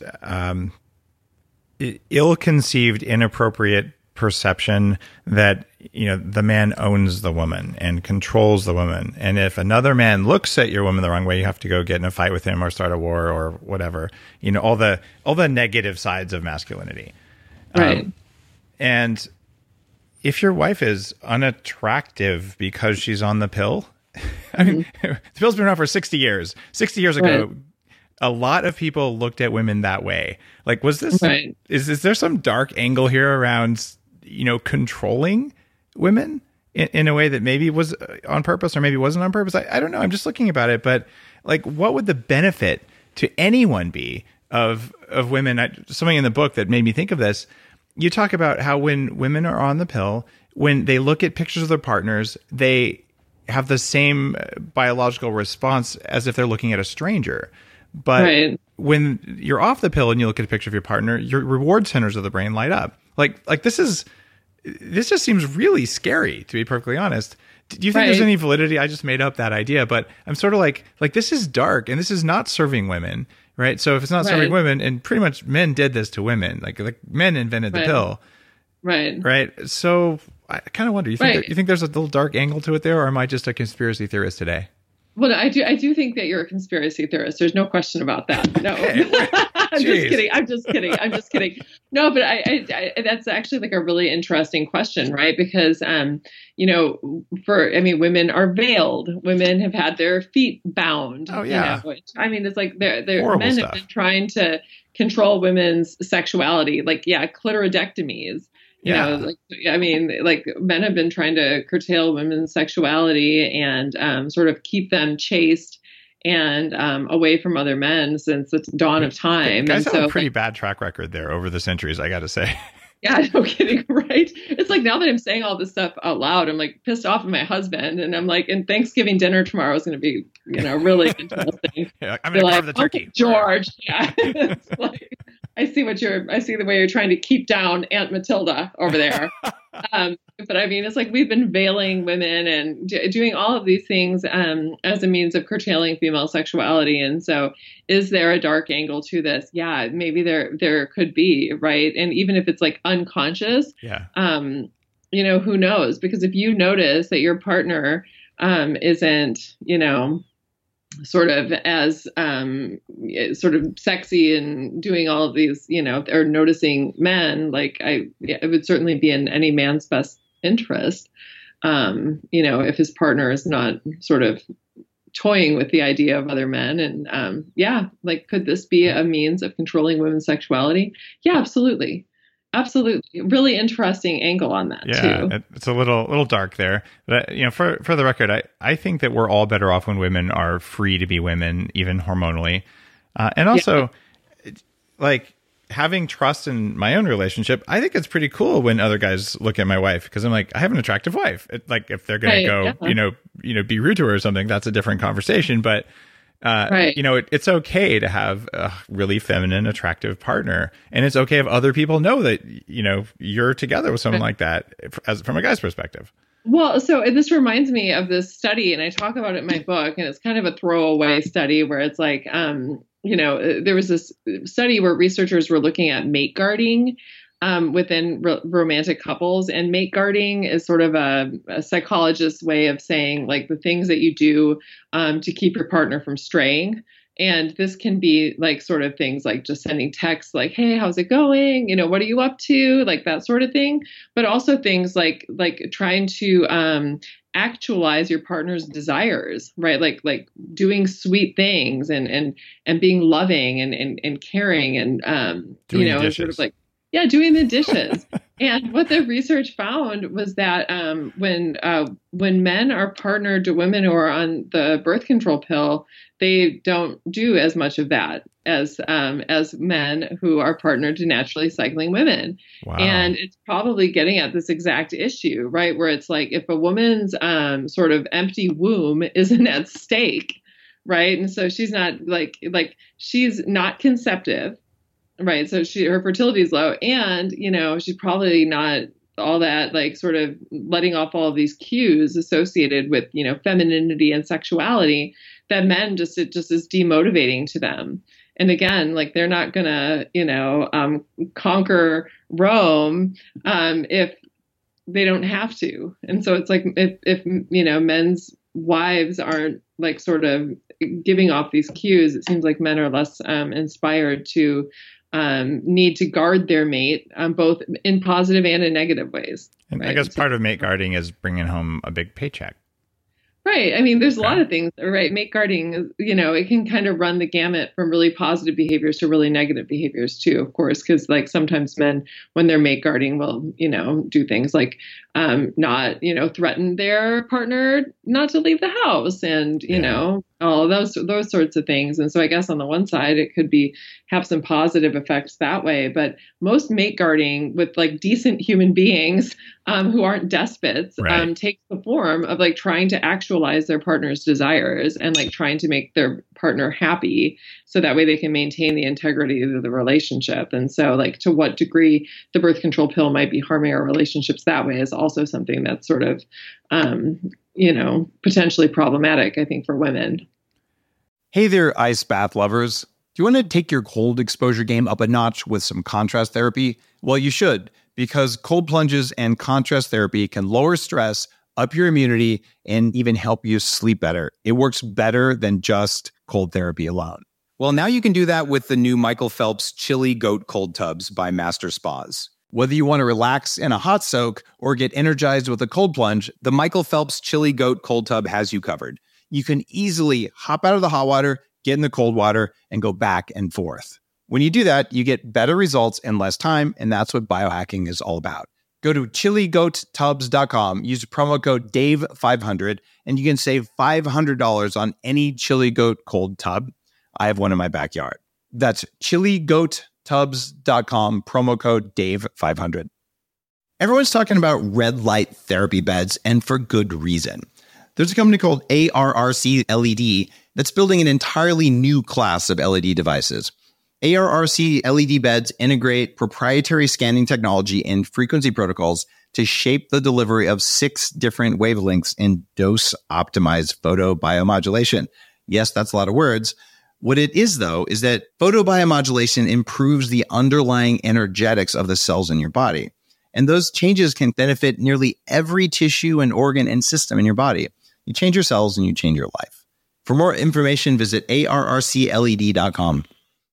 ill-conceived, inappropriate perception that the man owns the woman and controls the woman, and if another man looks at your woman the wrong way, you have to go get in a fight with him or start a war or whatever. All the negative sides of masculinity. Right. And if your wife is unattractive because she's on the pill, I mean, the pill's been around for 60 years. 60 years ago, right. A lot of people looked at women that way. Like, was this, right. is there some dark angle here around, controlling women in a way that maybe was on purpose or maybe wasn't on purpose? I don't know. I'm just looking about it, but like, what would the benefit to anyone be of women? Something in the book that made me think of this. You talk about how when women are on the pill, when they look at pictures of their partners, they have the same biological response as if they're looking at a stranger. But right. when you're off the pill and you look at a picture of your partner, your reward centers of the brain light up. Like this just seems really scary, to be perfectly honest. Do you think there's any validity? I just made up that idea, but I'm sort of like this is dark and this is not serving women, right? So if it's not serving women, and pretty much men did this to women, like men invented the pill. Right. So I kind of wonder, you think there's a little dark angle to it there, or am I just a conspiracy theorist today? Well, I do think that you're a conspiracy theorist. There's no question about that. No, I'm just kidding. No, but I that's actually like a really interesting question, right? Because, women are veiled. Women have had their feet bound. Oh yeah. It's like men have been trying to control women's sexuality, like clitoridectomies. Men have been trying to curtail women's sexuality and sort of keep them chaste and away from other men since the dawn of time. Guys have a pretty bad track record there over the centuries, I got to say. Yeah, no kidding, right? It's like now that I'm saying all this stuff out loud, I'm like pissed off at my husband, and I'm like, and Thanksgiving dinner tomorrow is going to be, really interesting. Yeah, I'm going to carve the turkey. Okay, George, yeah. It's like, I see the way you're trying to keep down Aunt Matilda over there. But it's like we've been veiling women and doing all of these things as a means of curtailing female sexuality. And so is there a dark angle to this? Yeah, maybe there could be, right? And even if it's like unconscious, who knows? Because if you notice that your partner isn't, sort of as sort of sexy and doing all of these, or noticing men, it would certainly be in any man's best interest, if his partner is not sort of toying with the idea of other men. And could this be a means of controlling women's sexuality? Yeah, absolutely. Absolutely. Really interesting angle on that too. It's a little dark there. But for the record, I think that we're all better off when women are free to be women, even hormonally. And also like having trust in my own relationship, I think it's pretty cool when other guys look at my wife, because I'm like, I have an attractive wife. Like if they're going to go, be rude to her or something, that's a different conversation. But it's okay to have a really feminine, attractive partner. And it's okay if other people know that, you're together with someone like that from a guy's perspective. Well, so this reminds me of this study, and I talk about it in my book, and it's kind of a throwaway study where it's like, there was this study where researchers were looking at mate guarding within romantic couples, and mate guarding is sort of a psychologist's way of saying like the things that you do to keep your partner from straying. And this can be like sort of things like just sending texts like, hey, how's it going? What are you up to? Like that sort of thing. But also things like trying to actualize your partner's desires, right? Like doing sweet things and being loving and caring and, sort of like, doing the dishes. And what the research found was that when men are partnered to women who are on the birth control pill, they don't do as much of that as men who are partnered to naturally cycling women. Wow. And it's probably getting at this exact issue, right? Where it's like if a woman's sort of empty womb isn't at stake, right? And so she's not she's not conceptive. Right. So her fertility is low, and, she's probably not all that, like sort of letting off all of these cues associated with, femininity and sexuality, that men it just is demotivating to them. And again, like they're not gonna, conquer Rome if they don't have to. And so it's like if men's wives aren't like sort of giving off these cues, it seems like men are less inspired to need to guard their mate, both in positive and in negative ways. And right? I guess part of mate guarding is bringing home a big paycheck. Right. I mean, there's a lot of things, right? Mate guarding, it can kind of run the gamut from really positive behaviors to really negative behaviors too, of course, because like sometimes men, when they're mate guarding, will, do things like not, threaten their partner not to leave the house and, all those sorts of things. And so I guess on the one side, it could have some positive effects that way. But most mate guarding with like decent human beings who aren't despots takes the form of like trying to actualize their partner's desires and like trying to make their partner happy so that way they can maintain the integrity of the relationship. And so like to what degree the birth control pill might be harming our relationships that way is also something that's sort of, potentially problematic, I think, for women. Hey there, ice bath lovers. Do you want to take your cold exposure game up a notch with some contrast therapy? Well, you should, because cold plunges and contrast therapy can lower stress, up your immunity, and even help you sleep better. It works better than just cold therapy alone. Well, now you can do that with the new Michael Phelps Chili Goat Cold Tubs by Master Spas. Whether you want to relax in a hot soak or get energized with a cold plunge, the Michael Phelps Chili Goat Cold Tub has you covered. You can easily hop out of the hot water, get in the cold water, and go back and forth. When you do that, you get better results in less time, and that's what biohacking is all about. Go to chiligoattubs.com, use promo code DAVE500, and you can save $500 on any Chili Goat cold tub. I have one in my backyard. That's chiligoattubs.com, promo code DAVE500. Everyone's talking about red light therapy beds, and for good reason. There's a company called ARRC LED that's building an entirely new class of LED devices. ARRC LED beds integrate proprietary scanning technology and frequency protocols to shape the delivery of 6 different wavelengths in dose-optimized photobiomodulation. Yes, that's a lot of words. What it is, though, is that photobiomodulation improves the underlying energetics of the cells in your body. And those changes can benefit nearly every tissue and organ and system in your body. You change your cells and you change your life. For more information, visit arrcled.com.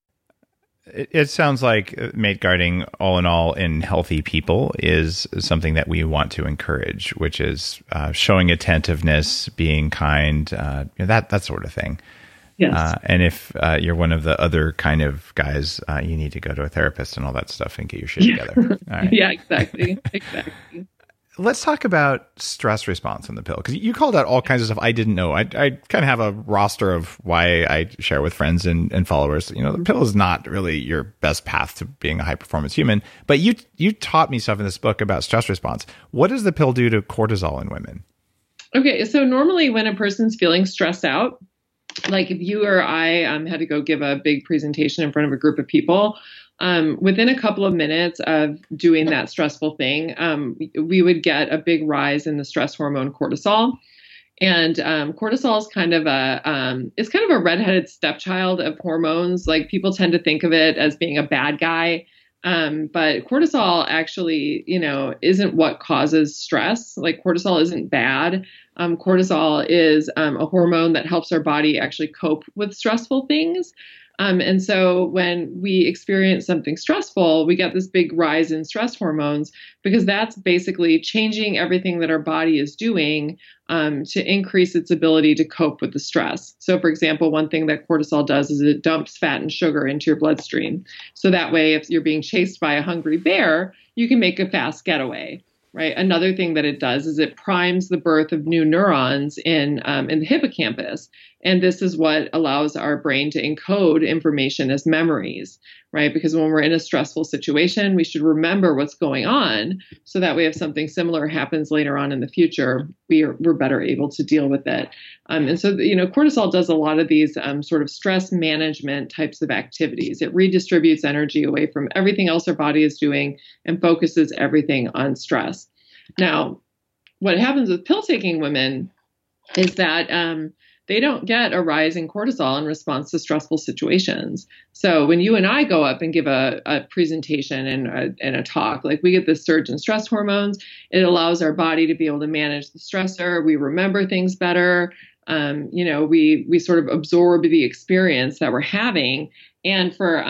It sounds like mate guarding, all in all, in healthy people is something that we want to encourage, which is showing attentiveness, being kind, that sort of thing. Yes. And if you're one of the other kind of guys, you need to go to a therapist and all that stuff and get your shit together. All right. Yeah, exactly. Let's talk about stress response on the pill, because you called out all kinds of stuff I didn't know. I kind of have a roster of why I share with friends and followers. The pill is not really your best path to being a high performance human, but you taught me stuff in this book about stress response. What does the pill do to cortisol in women? Okay, so normally when a person's feeling stressed out, like if you or I had to go give a big presentation in front of a group of people, within a couple of minutes of doing that stressful thing, we would get a big rise in the stress hormone cortisol. And cortisol is kind of a redheaded stepchild of hormones. Like people tend to think of it as being a bad guy. But cortisol actually, isn't what causes stress. Like cortisol isn't bad. Cortisol is a hormone that helps our body actually cope with stressful things. And so when we experience something stressful, we get this big rise in stress hormones because that's basically changing everything that our body is doing to increase its ability to cope with the stress. So, for example, one thing that cortisol does is it dumps fat and sugar into your bloodstream. So that way, if you're being chased by a hungry bear, you can make a fast getaway. Right. Another thing that it does is it primes the birth of new neurons in the hippocampus. And this is what allows our brain to encode information as memories, right? Because when we're in a stressful situation, we should remember what's going on so that way if something similar happens later on in the future, we're better able to deal with it. And so, cortisol does a lot of these sort of stress management types of activities. It redistributes energy away from everything else our body is doing and focuses everything on stress. Now, what happens with pill-taking women is that they don't get a rise in cortisol in response to stressful situations. So when you and I go up and give a presentation and a talk, like we get this surge in stress hormones, it allows our body to be able to manage the stressor. We remember things better. We sort of absorb the experience that we're having. And for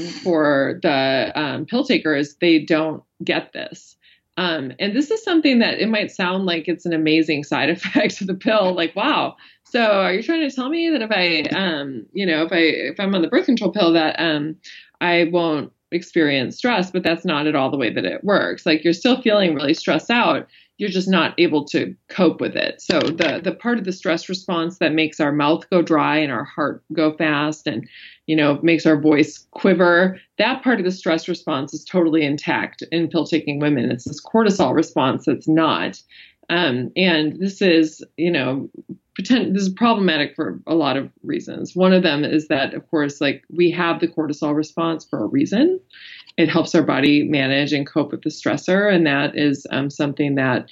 the pill takers, they don't get this. And this is something that it might sound like it's an amazing side effect of the pill. Like, wow. So are you trying to tell me that if I'm on the birth control pill that I won't experience stress, but that's not at all the way that it works. Like you're still feeling really stressed out. You're just not able to cope with it. So the part of the stress response that makes our mouth go dry and our heart go fast and, makes our voice quiver, that part of the stress response is totally intact in pill-taking women. It's this cortisol response that's not. And this is, this is problematic for a lot of reasons. One of them is that, of course, like we have the cortisol response for a reason. It helps our body manage and cope with the stressor. And that is something that,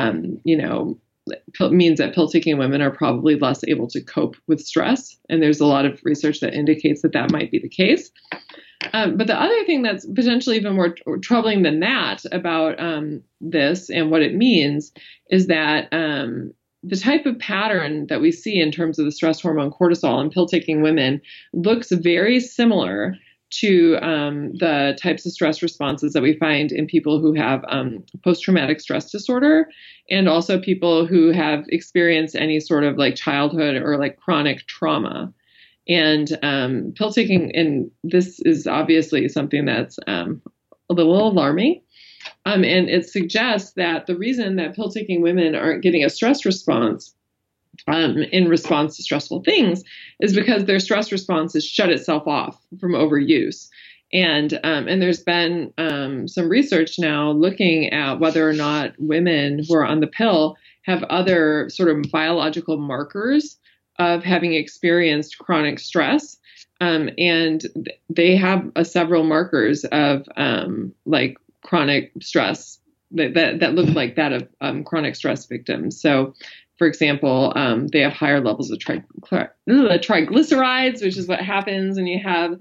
means that pill-taking women are probably less able to cope with stress. And there's a lot of research that indicates that that might be the case. But the other thing that's potentially even more troubling than that about this and what it means is that the type of pattern that we see in terms of the stress hormone cortisol in pill-taking women looks very similar to the types of stress responses that we find in people who have post-traumatic stress disorder and also people who have experienced any sort of like childhood or like chronic trauma. And pill taking, and this is obviously something that's a little alarming. And it suggests that the reason that pill taking women aren't getting a stress response in response to stressful things is because their stress response has shut itself off from overuse. And there's been some research now looking at whether or not women who are on the pill have other sort of biological markers of having experienced chronic stress. And they have several markers of like chronic stress that look like that of chronic stress victims. So, for example, they have higher levels of triglycerides, which is what happens when you have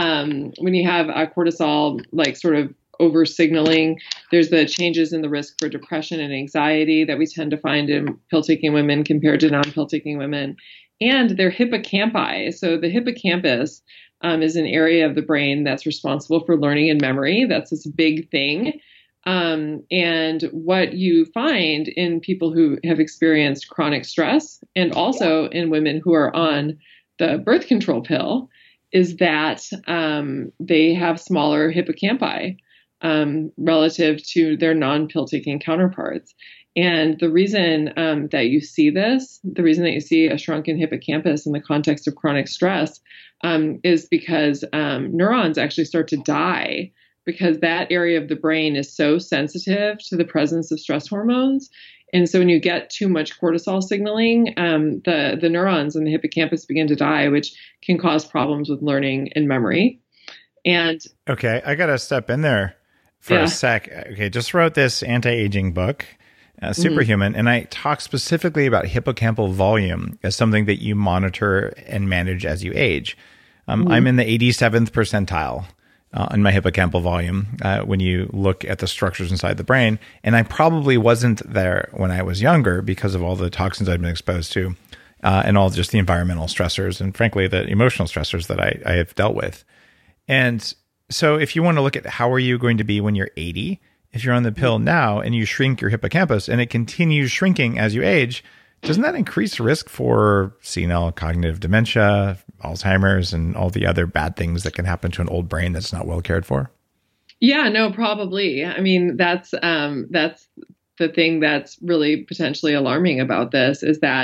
cortisol like sort of over signaling. There's the changes in the risk for depression and anxiety that we tend to find in pill-taking women compared to non-pill-taking women. And their hippocampi. So the hippocampus is an area of the brain that's responsible for learning and memory. That's this big thing. And what you find in people who have experienced chronic stress and also in women who are on the birth control pill is that they have smaller hippocampi relative to their non-pill taking counterparts. And the reason that you see this, the reason that you see a shrunken hippocampus in the context of chronic stress is because neurons actually start to die because that area of the brain is so sensitive to the presence of stress hormones. And so when you get too much cortisol signaling, the neurons in the hippocampus begin to die, which can cause problems with learning and memory. And okay, I got to step in there for a sec. Okay, just wrote this anti-aging book, Superhuman, and I talk specifically about hippocampal volume as something that you monitor and manage as you age. I'm in the 87th percentile in my hippocampal volume when you look at the structures inside the brain. And I probably wasn't there when I was younger because of all the toxins I'd been exposed to and all just the environmental stressors and frankly, the emotional stressors that I have dealt with. And so if you want to look at how are you going to be when you're 80, if you're on the pill now and you shrink your hippocampus and it continues shrinking as you age, doesn't that increase the risk for senile cognitive dementia, Alzheimer's, and all the other bad things that can happen to an old brain that's not well cared for? Yeah, no, probably. I mean, that's the thing that's really potentially alarming about this is that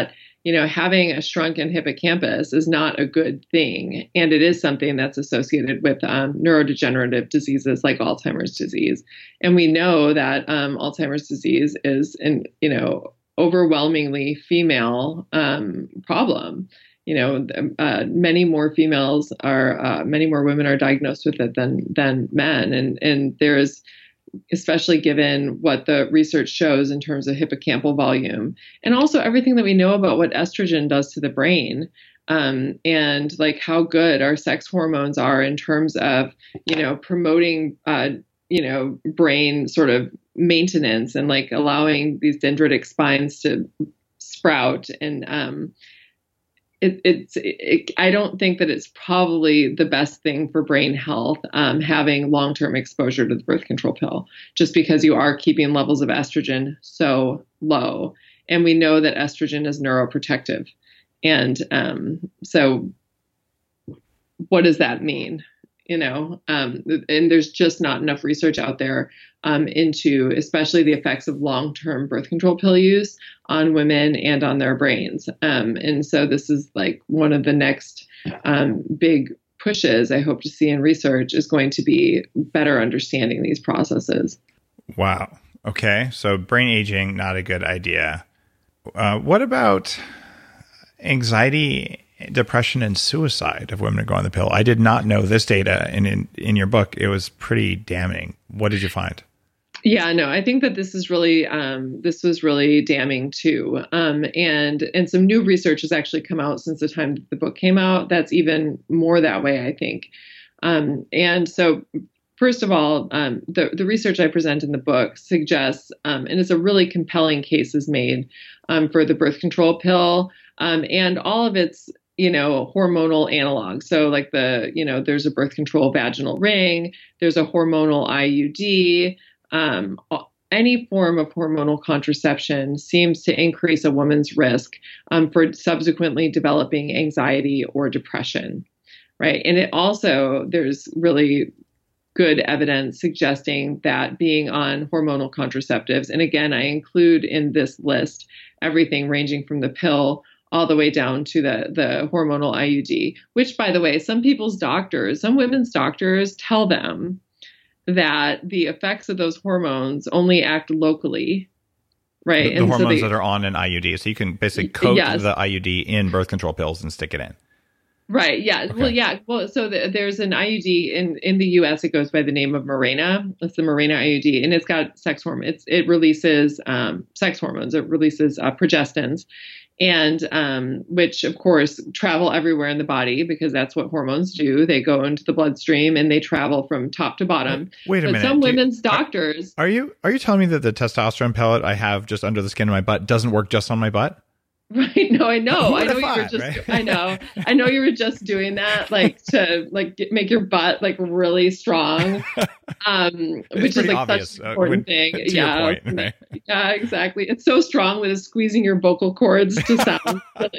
having a shrunken hippocampus is not a good thing. And it is something that's associated with neurodegenerative diseases like Alzheimer's disease. And we know that Alzheimer's disease is overwhelmingly female problem. Many more women are diagnosed with it than men. And there's, especially given what the research shows in terms of hippocampal volume, and also everything that we know about what estrogen does to the brain, and like how good our sex hormones are in terms of, promoting, brain sort of maintenance and like allowing these dendritic spines to sprout. And I don't think that it's probably the best thing for brain health, having long-term exposure to the birth control pill, just because you are keeping levels of estrogen so low. And we know that estrogen is neuroprotective. And so what does that mean? And there's just not enough research out there into especially the effects of long-term birth control pill use on women and on their brains. And so this is like one of the next big pushes I hope to see in research is going to be better understanding these processes. Wow. Okay. So brain aging, not a good idea. What about anxiety, depression, and suicide of women who go on the pill? I did not know this data, and in your book, it was pretty damning. What did you find? Yeah, no, I think that this was really damning too. And some new research has actually come out since the time that the book came out. That's even more that way, I think. And so first of all, the research I present in the book suggests, and it's a really compelling case is made for the birth control pill, and all of its hormonal analogs. So like there's a birth control vaginal ring, there's a hormonal IUD. Any form of hormonal contraception seems to increase a woman's risk for subsequently developing anxiety or depression, right? And it also, there's really good evidence suggesting that being on hormonal contraceptives, and again, I include in this list everything ranging from the pill all the way down to the hormonal IUD, which, by the way, some women's doctors tell them that the effects of those hormones only act locally, right? The hormones that are on an IUD. So you can basically coat the IUD in birth control pills and stick it in. Right. Yeah. Okay. Well, yeah. Well, so there's an IUD in the U.S. It goes by the name of Mirena. It's the Mirena IUD, and it's got sex hormones. It releases sex hormones. It releases progestins, and which of course travel everywhere in the body because that's what hormones do. They go into the bloodstream and they travel from top to bottom. Wait a minute. Some women's doctors. Are you telling me that the testosterone pellet I have just under the skin of my butt doesn't work just on my butt? Right. No, I know. I know you were just doing that, like to make your butt like really strong, which is like obvious, such an important thing. Yeah. Your point, right? Yeah, exactly. It's so strong with squeezing your vocal cords to sound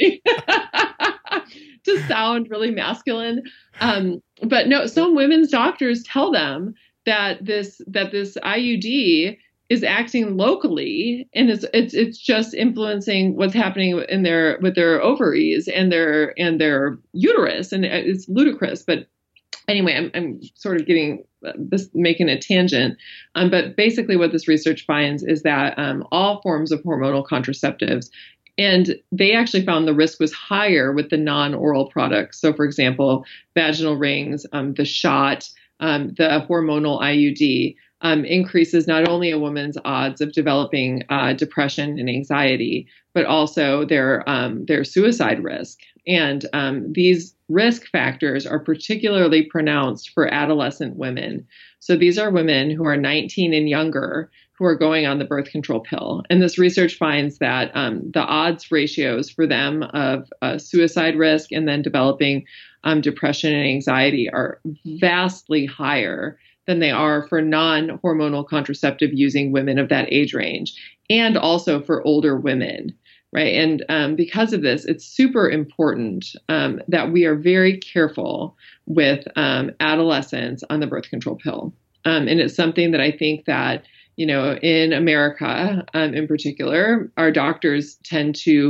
really masculine. But no, some women's doctors tell them that this IUD is acting locally, and it's just influencing what's happening with their ovaries and their uterus, and it's ludicrous. But anyway, I'm sort of making a tangent. But basically, what this research finds is that all forms of hormonal contraceptives, and they actually found the risk was higher with the non-oral products. So, for example, vaginal rings, the shot, the hormonal IUD. Increases not only a woman's odds of developing depression and anxiety, but also their suicide risk. And these risk factors are particularly pronounced for adolescent women. So these are women who are 19 and younger who are going on the birth control pill. And this research finds that the odds ratios for them of suicide risk and then developing depression and anxiety are vastly higher than they are for non-hormonal contraceptive using women of that age range, and also for older women, right? And because of this, it's super important that we are very careful with adolescents on the birth control pill. And it's something that I think that, in America in particular, our doctors tend to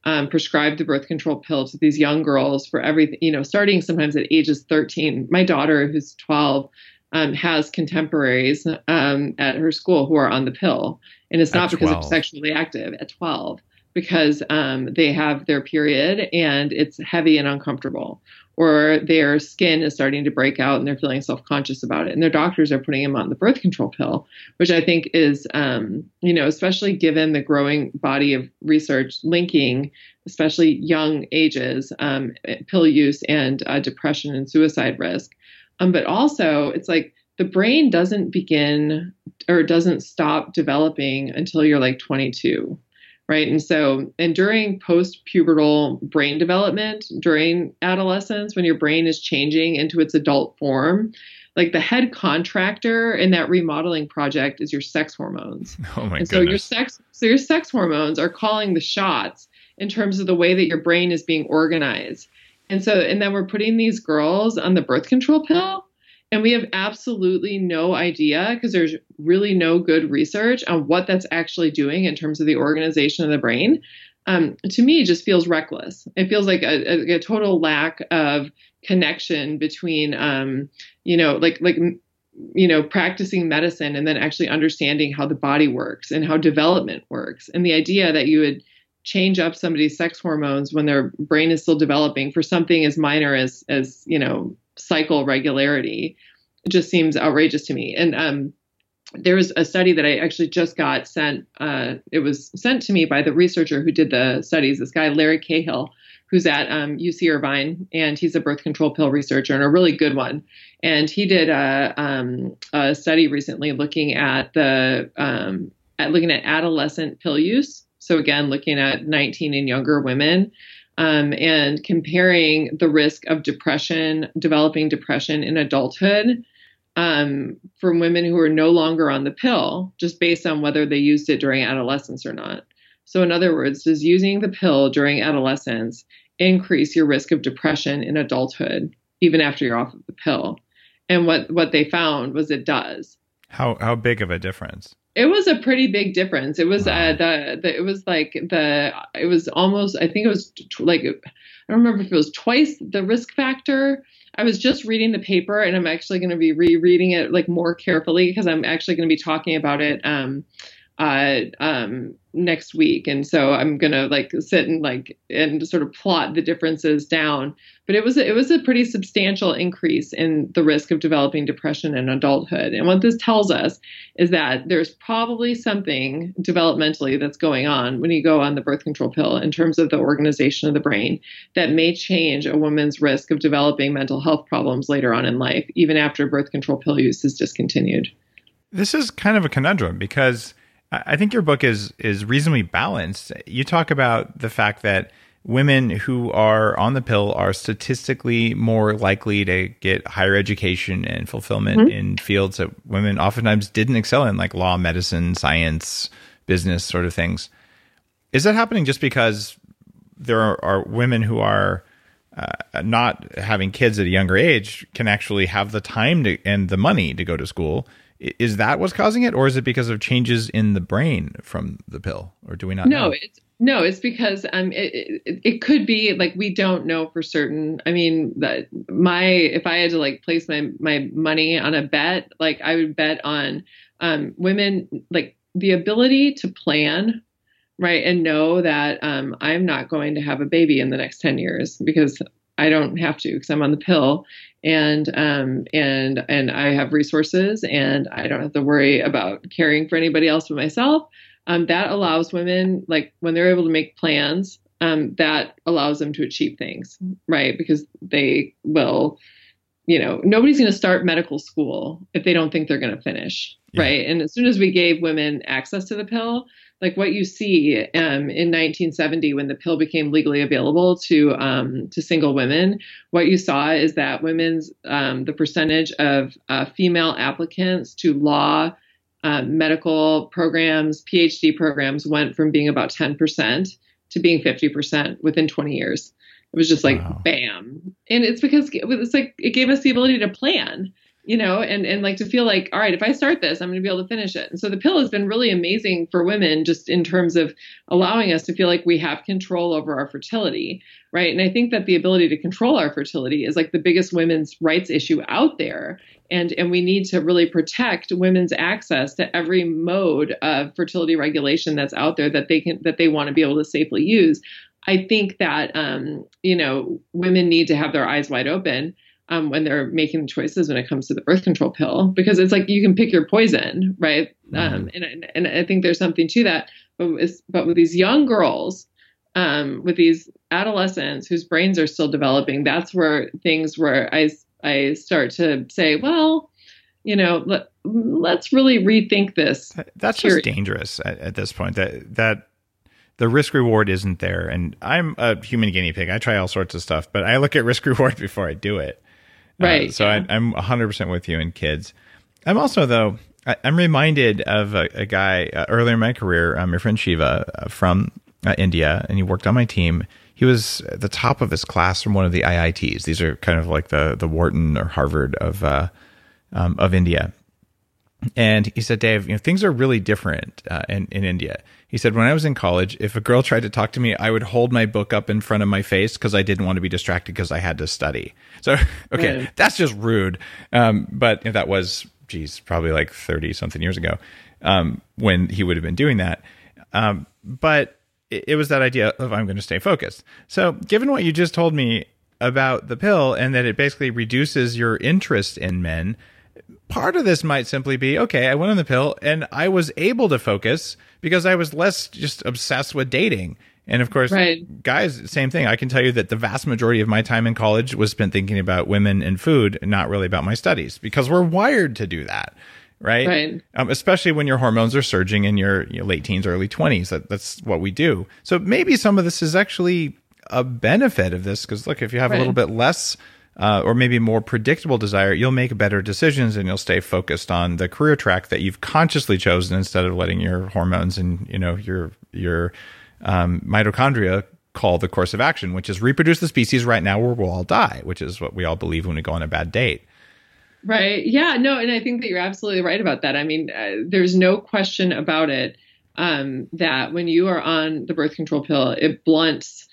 prescribe the birth control pill to these young girls for everything, starting sometimes at ages 13. My daughter, who's 12, has contemporaries at her school who are on the pill. And it's not because they're sexually active at 12, because they have their period and it's heavy and uncomfortable, or their skin is starting to break out and they're feeling self-conscious about it. And their doctors are putting them on the birth control pill, which I think is, especially given the growing body of research linking, especially young ages, pill use and depression and suicide risk. But also it's like the brain doesn't begin or doesn't stop developing until you're like 22. Right. And during post-pubertal brain development, during adolescence, when your brain is changing into its adult form, like the head contractor in that remodeling project is your sex hormones. Oh my goodness. So your sex hormones are calling the shots in terms of the way that your brain is being organized. And then we're putting these girls on the birth control pill. And we have absolutely no idea, because there's really no good research on what that's actually doing in terms of the organization of the brain. To me, it just feels reckless. It feels like a total lack of connection between, practicing medicine and then actually understanding how the body works and how development works. And the idea that you would change up somebody's sex hormones when their brain is still developing for something as minor as cycle regularity, it just seems outrageous to me. And there was a study that I actually just got sent. It was sent to me by the researcher who did the studies, this guy, Larry Cahill, who's at UC Irvine, and he's a birth control pill researcher and a really good one. And he did a study recently looking at adolescent pill use. So again, looking at 19 and younger women, and comparing the risk of developing depression in adulthood, from women who are no longer on the pill, just based on whether they used it during adolescence or not. So in other words, does using the pill during adolescence increase your risk of depression in adulthood, even after you're off of the pill? And what they found was it does. How big of a difference? It was a pretty big difference. It was Wow. it was almost, I think it was like, I don't remember if it was twice the risk factor. I was just reading the paper, and I'm actually going to be rereading it like more carefully, because I'm actually going to be talking about it next week. And so I'm going to sit and sort of plot the differences down. But it was a pretty substantial increase in the risk of developing depression in adulthood. And what this tells us is that there's probably something developmentally that's going on when you go on the birth control pill in terms of the organization of the brain that may change a woman's risk of developing mental health problems later on in life, even after birth control pill use is discontinued. This is kind of a conundrum, because I think your book is reasonably balanced. You talk about the fact that women who are on the pill are statistically more likely to get higher education and fulfillment in fields that women oftentimes didn't excel in, like law, medicine, science, business sort of things. Is that happening just because there are women who are not having kids at a younger age can actually have the time and the money to go to school? Is that what's causing it, or is it because of changes in the brain from the pill, or do we not know? It's because it could be like, we don't know for certain. I mean, if I had to place my money on a bet, I would bet on women, the ability to plan, right, and know that I'm not going to have a baby in the next 10 years because I don't have to, because I'm on the pill, and I have resources, and I don't have to worry about caring for anybody else but myself. That allows women, when they're able to make plans, that allows them to achieve things, right? Because they will, nobody's going to start medical school if they don't think they're going to finish, right? And as soon as we gave women access to the pill, what you see in 1970, when the pill became legally available to single women, what you saw is that women's the percentage of female applicants to law, medical programs, PhD programs went from being about 10% to being 50% within 20 years. It was just wow. Bam. And it's because it gave us the ability to plan. and like to feel like, all right, if I start this, I'm going to be able to finish it. And so the pill has been really amazing for women, just in terms of allowing us to feel like we have control over our fertility, right? And I think that the ability to control our fertility is like the biggest women's rights issue out there. And we need to really protect women's access to every mode of fertility regulation that's out there that they want to be able to safely use. I think that, women need to have their eyes wide open when they're making choices when it comes to the birth control pill, because it's like you can pick your poison, right? And I think there's something to that. But with these young girls, with these adolescents whose brains are still developing, that's where I start to say, well, let's really rethink this. That's just dangerous at this point. That the risk reward isn't there. And I'm a human guinea pig. I try all sorts of stuff, but I look at risk reward before I do it. Right. So yeah. I'm 100% with you in kids. I'm also, though, I'm reminded of a guy earlier in my career, my friend Shiva from India, and he worked on my team. He was at the top of his class from one of the IITs. These are kind of like the Wharton or Harvard of India. And he said, Dave, things are really different in India. He said, when I was in college, if a girl tried to talk to me, I would hold my book up in front of my face because I didn't want to be distracted because I had to study. So, okay, right. That's just rude. But that was, probably like 30 something years ago when he would have been doing that. But it was that idea of I'm going to stay focused. So given what you just told me about the pill and that it basically reduces your interest in men, part of this might simply be, okay, I went on the pill and I was able to focus because I was less just obsessed with dating. And of course, right. Guys, same thing. I can tell you that the vast majority of my time in college was spent thinking about women and food, not really about my studies, because we're wired to do that. Right. Especially when your hormones are surging in your late teens, early 20s. That's what we do. So maybe some of this is actually a benefit of this, because look, if you have a little bit less or maybe more predictable desire, you'll make better decisions and you'll stay focused on the career track that you've consciously chosen instead of letting your hormones and your mitochondria call the course of action, which is reproduce the species right now or we'll all die, which is what we all believe when we go on a bad date. Right. Yeah, no. And I think that you're absolutely right about that. I mean, there's no question about it that when you are on the birth control pill, it blunts,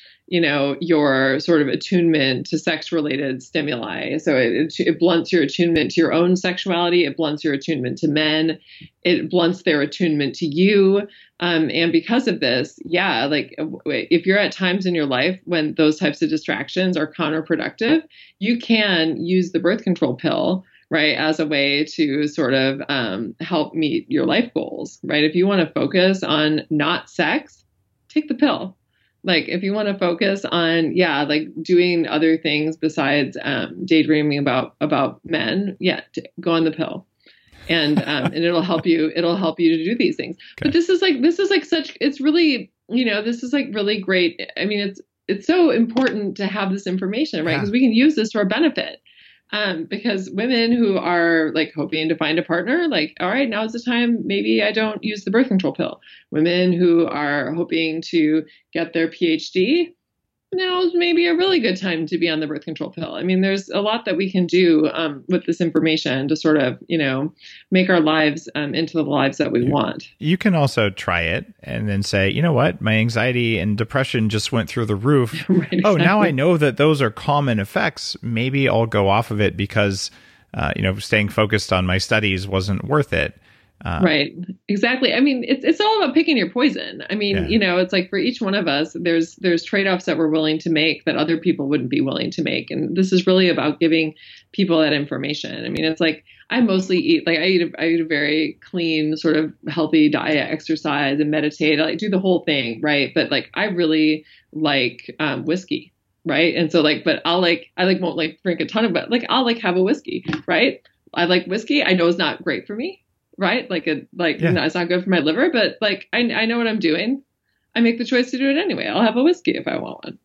your sort of attunement to sex related stimuli. So it blunts your attunement to your own sexuality. It blunts your attunement to men. It blunts their attunement to you. And because of this, yeah, like if you're at times in your life when those types of distractions are counterproductive, you can use the birth control pill, right, as a way to sort of help meet your life goals, right? If you want to focus on not sex, take the pill. Like if you want to focus on, like doing other things besides daydreaming about men, go on the pill. And it'll help you to do these things. Okay. But this is like such, it's really, this is like really great. I mean, it's so important to have this information, right? Because we can use this to our benefit. Because women who are like hoping to find a partner, like, all right, now's the time. Maybe I don't use the birth control pill. Women who are hoping to get their PhD, now's maybe a really good time to be on the birth control pill. I mean, there's a lot that we can do with this information to sort of, make our lives into the lives that we want. You can also try it and then say, you know what, my anxiety and depression just went through the roof. Right, exactly. Oh, now I know that those are common effects. Maybe I'll go off of it because, staying focused on my studies wasn't worth it. Right. Exactly. I mean, it's all about picking your poison. I mean, it's like for each one of us, there's trade-offs that we're willing to make that other people wouldn't be willing to make. And this is really about giving people that information. I mean, it's like I mostly eat, like I eat a very clean, sort of healthy diet, exercise and meditate. I do the whole thing. Right. But like, I really like whiskey. Right. And so like, but I won't like drink a ton of it. Like I'll like have a whiskey. Right. I like whiskey. I know it's not great for me. Right. It's not good for my liver, but like, I know what I'm doing. I make the choice to do it anyway. I'll have a whiskey if I want one.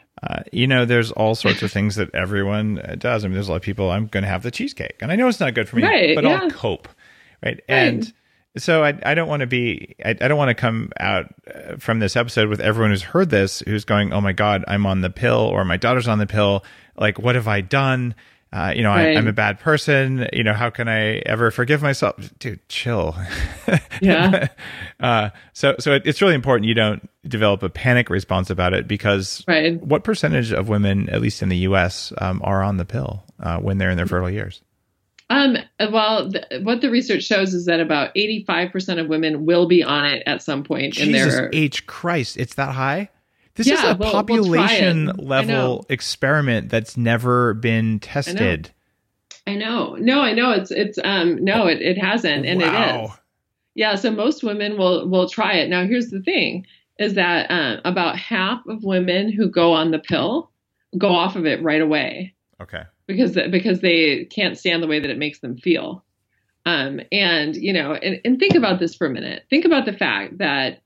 There's all sorts of things that everyone does. I mean, there's a lot of people, I'm going to have the cheesecake and I know it's not good for me, but I'll cope. Right. And so I don't want to come out from this episode with everyone who's heard this, who's going, oh my God, I'm on the pill or my daughter's on the pill. Like, what have I done? I'm a bad person. How can I ever forgive myself? Dude, chill. Yeah. So it's really important you don't develop a panic response about it, because what percentage of women, at least in the US, are on the pill when they're in their fertile years? Well, what the research shows is that about 85% of women will be on it at some point in their... Jesus H. Christ, it's that high? This is a population level experiment that's never been tested. I know. No, I know. It hasn't, and it is. Yeah, so most women will try it. Now, here's the thing, is that about half of women who go on the pill go off of it right away. Okay. Because they can't stand the way that it makes them feel. And think about this for a minute. Think about the fact that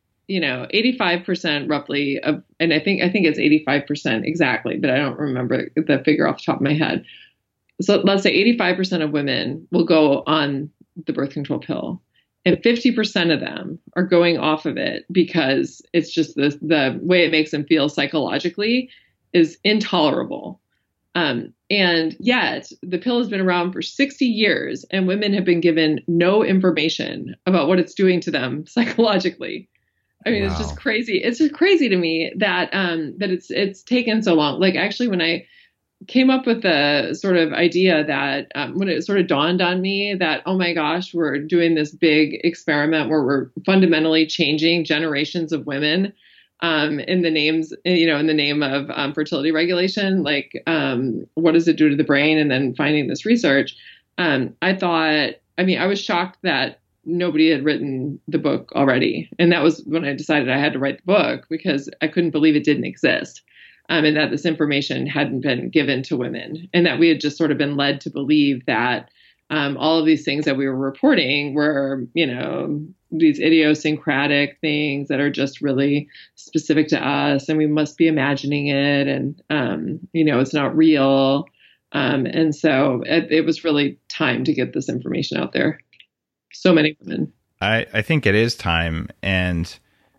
85% roughly of, and I think it's 85% exactly, but I don't remember the figure off the top of my head. So let's say 85% of women will go on the birth control pill, and 50% of them are going off of it because it's just the way it makes them feel psychologically is intolerable. And yet the pill has been around for 60 years and women have been given no information about what it's doing to them psychologically. I mean, It's just crazy. It's just crazy to me that it's taken so long. Like, actually, when I came up with the sort of idea that when it sort of dawned on me that, oh my gosh, we're doing this big experiment where we're fundamentally changing generations of women in the name of fertility regulation, like what does it do to the brain? And then finding this research, I was shocked that nobody had written the book already. And that was when I decided I had to write the book, because I couldn't believe it didn't exist. And that this information hadn't been given to women, and that we had just sort of been led to believe that all of these things that we were reporting were, these idiosyncratic things that are just really specific to us, and we must be imagining it, and, it's not real. And so it was really time to get this information out there. So many women. I think it is time. And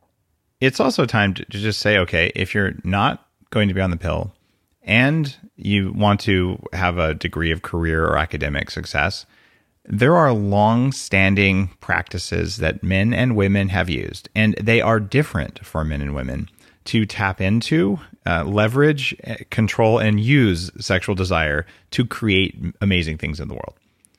it's also time to just say, okay, if you're not going to be on the pill and you want to have a degree of career or academic success, there are long-standing practices that men and women have used, and they are different for men and women, to tap into, leverage, control, and use sexual desire to create amazing things in the world.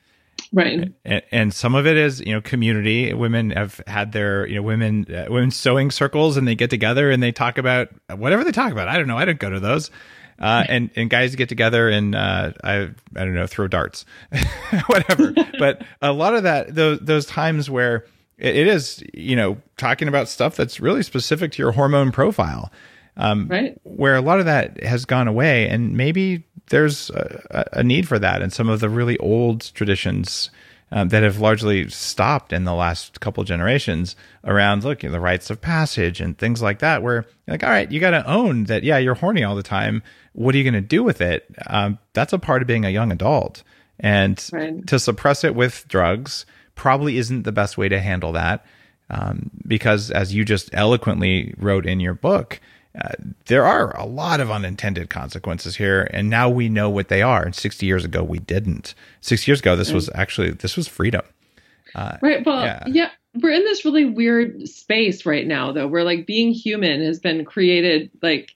Right. And some of it is, community. Women have had their, women sewing circles, and they get together and they talk about whatever they talk about. I don't know. I don't go to those. And guys get together and I don't know, throw darts, whatever. But a lot of that, those times where it is, talking about stuff that's really specific to your hormone profile, right, where a lot of that has gone away, and maybe there's a need for that in some of the really old traditions that have largely stopped in the last couple of generations around, the rites of passage and things like that, where you're like, all right, you got to own that. Yeah, you're horny all the time. What are you going to do with it? That's a part of being a young adult. And to suppress it with drugs probably isn't the best way to handle that. Because as you just eloquently wrote in your book, there are a lot of unintended consequences here, and now we know what they are. And 60 years ago, we didn't. 6 years ago, this was freedom. Right. Well, yeah, we're in this really weird space right now, though, where like being human has been created, like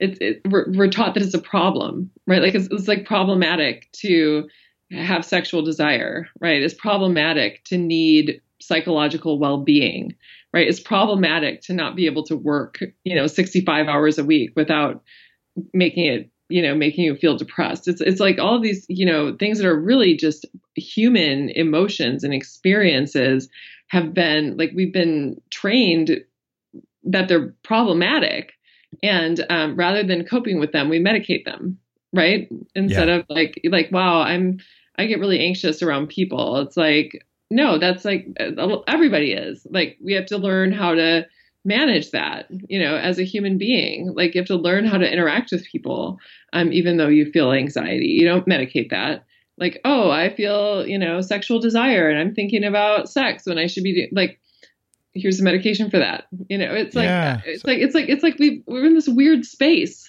we're taught that it's a problem, right? Like it's like problematic to have sexual desire, right? It's problematic to need psychological well-being, right? It's problematic to not be able to work, 65 hours a week without making you feel depressed. It's like all of these, things that are really just human emotions and experiences have been like, we've been trained that they're problematic, and rather than coping with them, we medicate them, right? Instead of like, wow, I get really anxious around people. It's like, no, that's like everybody is. Like, we have to learn how to manage that, as a human being. Like, you have to learn how to interact with people, even though you feel anxiety. You don't medicate that. Like, oh, I feel, sexual desire, and I'm thinking about sex when I should be like, here's a medication for that. It's like, it's like we're in this weird space.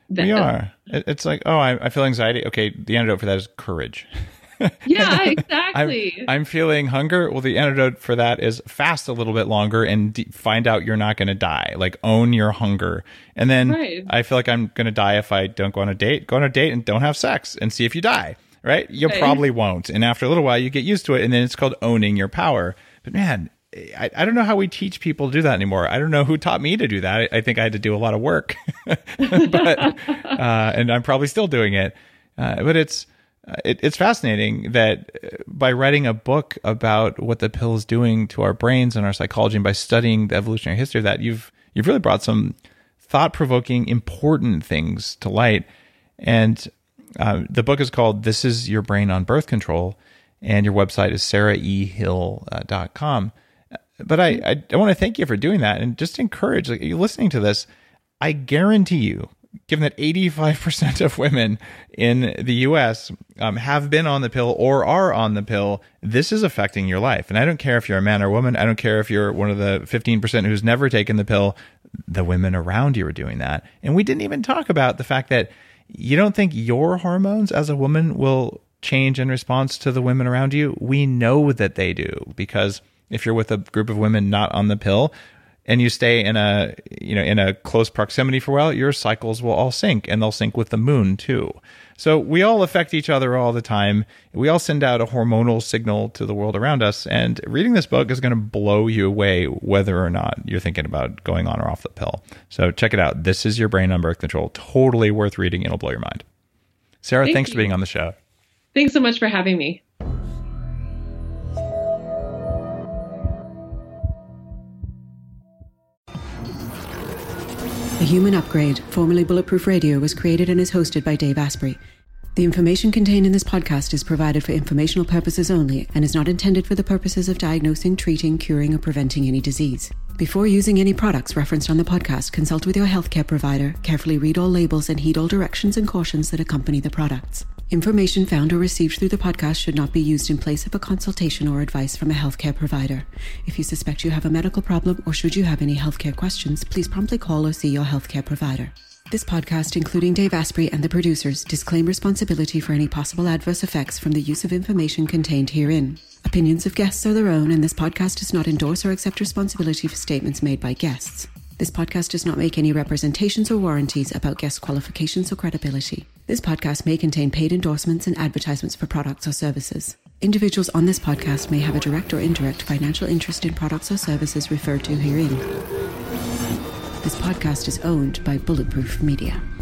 We are. It's like, oh, I feel anxiety. Okay, the antidote for that is courage. Yeah, exactly. I'm feeling hunger. Well, the antidote for that is fast a little bit longer and find out you're not going to die. Like, own your hunger. And then I feel like I'm going to die if I don't go on a date. Go on a date and don't have sex and see if you die, right? You probably won't. And after a little while, you get used to it. And then it's called owning your power. But man, I don't know how we teach people to do that anymore. I don't know who taught me to do that. I think I had to do a lot of work, but and I'm probably still doing it. But it's fascinating that by writing a book about what the pill is doing to our brains and our psychology, and by studying the evolutionary history of that, you've really brought some thought-provoking, important things to light. And the book is called "This Is Your Brain on Birth Control," and your website is sarahehill.com. But I want to thank you for doing that, and just encourage, like, you listening to this, I guarantee you, given that 85% of women in the US have been on the pill or are on the pill, this is affecting your life. And I don't care if you're a man or woman. I don't care if you're one of the 15% who's never taken the pill. The women around you are doing that. And we didn't even talk about the fact that you don't think your hormones as a woman will change in response to the women around you. We know that they do, because if you're with a group of women not on the pill and you stay in a close proximity for a while, your cycles will all sync, and they'll sync with the moon too. So we all affect each other all the time. We all send out a hormonal signal to the world around us. And reading this book is going to blow you away, whether or not you're thinking about going on or off the pill. So check it out. This Is Your Brain on Birth Control. Totally worth reading. It'll blow your mind. Sarah, thanks for being on the show. Thanks so much for having me. The Human Upgrade, formerly Bulletproof Radio, was created and is hosted by Dave Asprey. The information contained in this podcast is provided for informational purposes only and is not intended for the purposes of diagnosing, treating, curing, or preventing any disease. Before using any products referenced on the podcast, consult with your healthcare provider, carefully read all labels, and heed all directions and cautions that accompany the products. Information found or received through the podcast should not be used in place of a consultation or advice from a healthcare provider. If you suspect you have a medical problem or should you have any healthcare questions, please promptly call or see your healthcare provider. This podcast, including Dave Asprey and the producers, disclaim responsibility for any possible adverse effects from the use of information contained herein. Opinions of guests are their own, and this podcast does not endorse or accept responsibility for statements made by guests. This podcast does not make any representations or warranties about guest qualifications or credibility. This podcast may contain paid endorsements and advertisements for products or services. Individuals on this podcast may have a direct or indirect financial interest in products or services referred to herein. This podcast is owned by Bulletproof Media.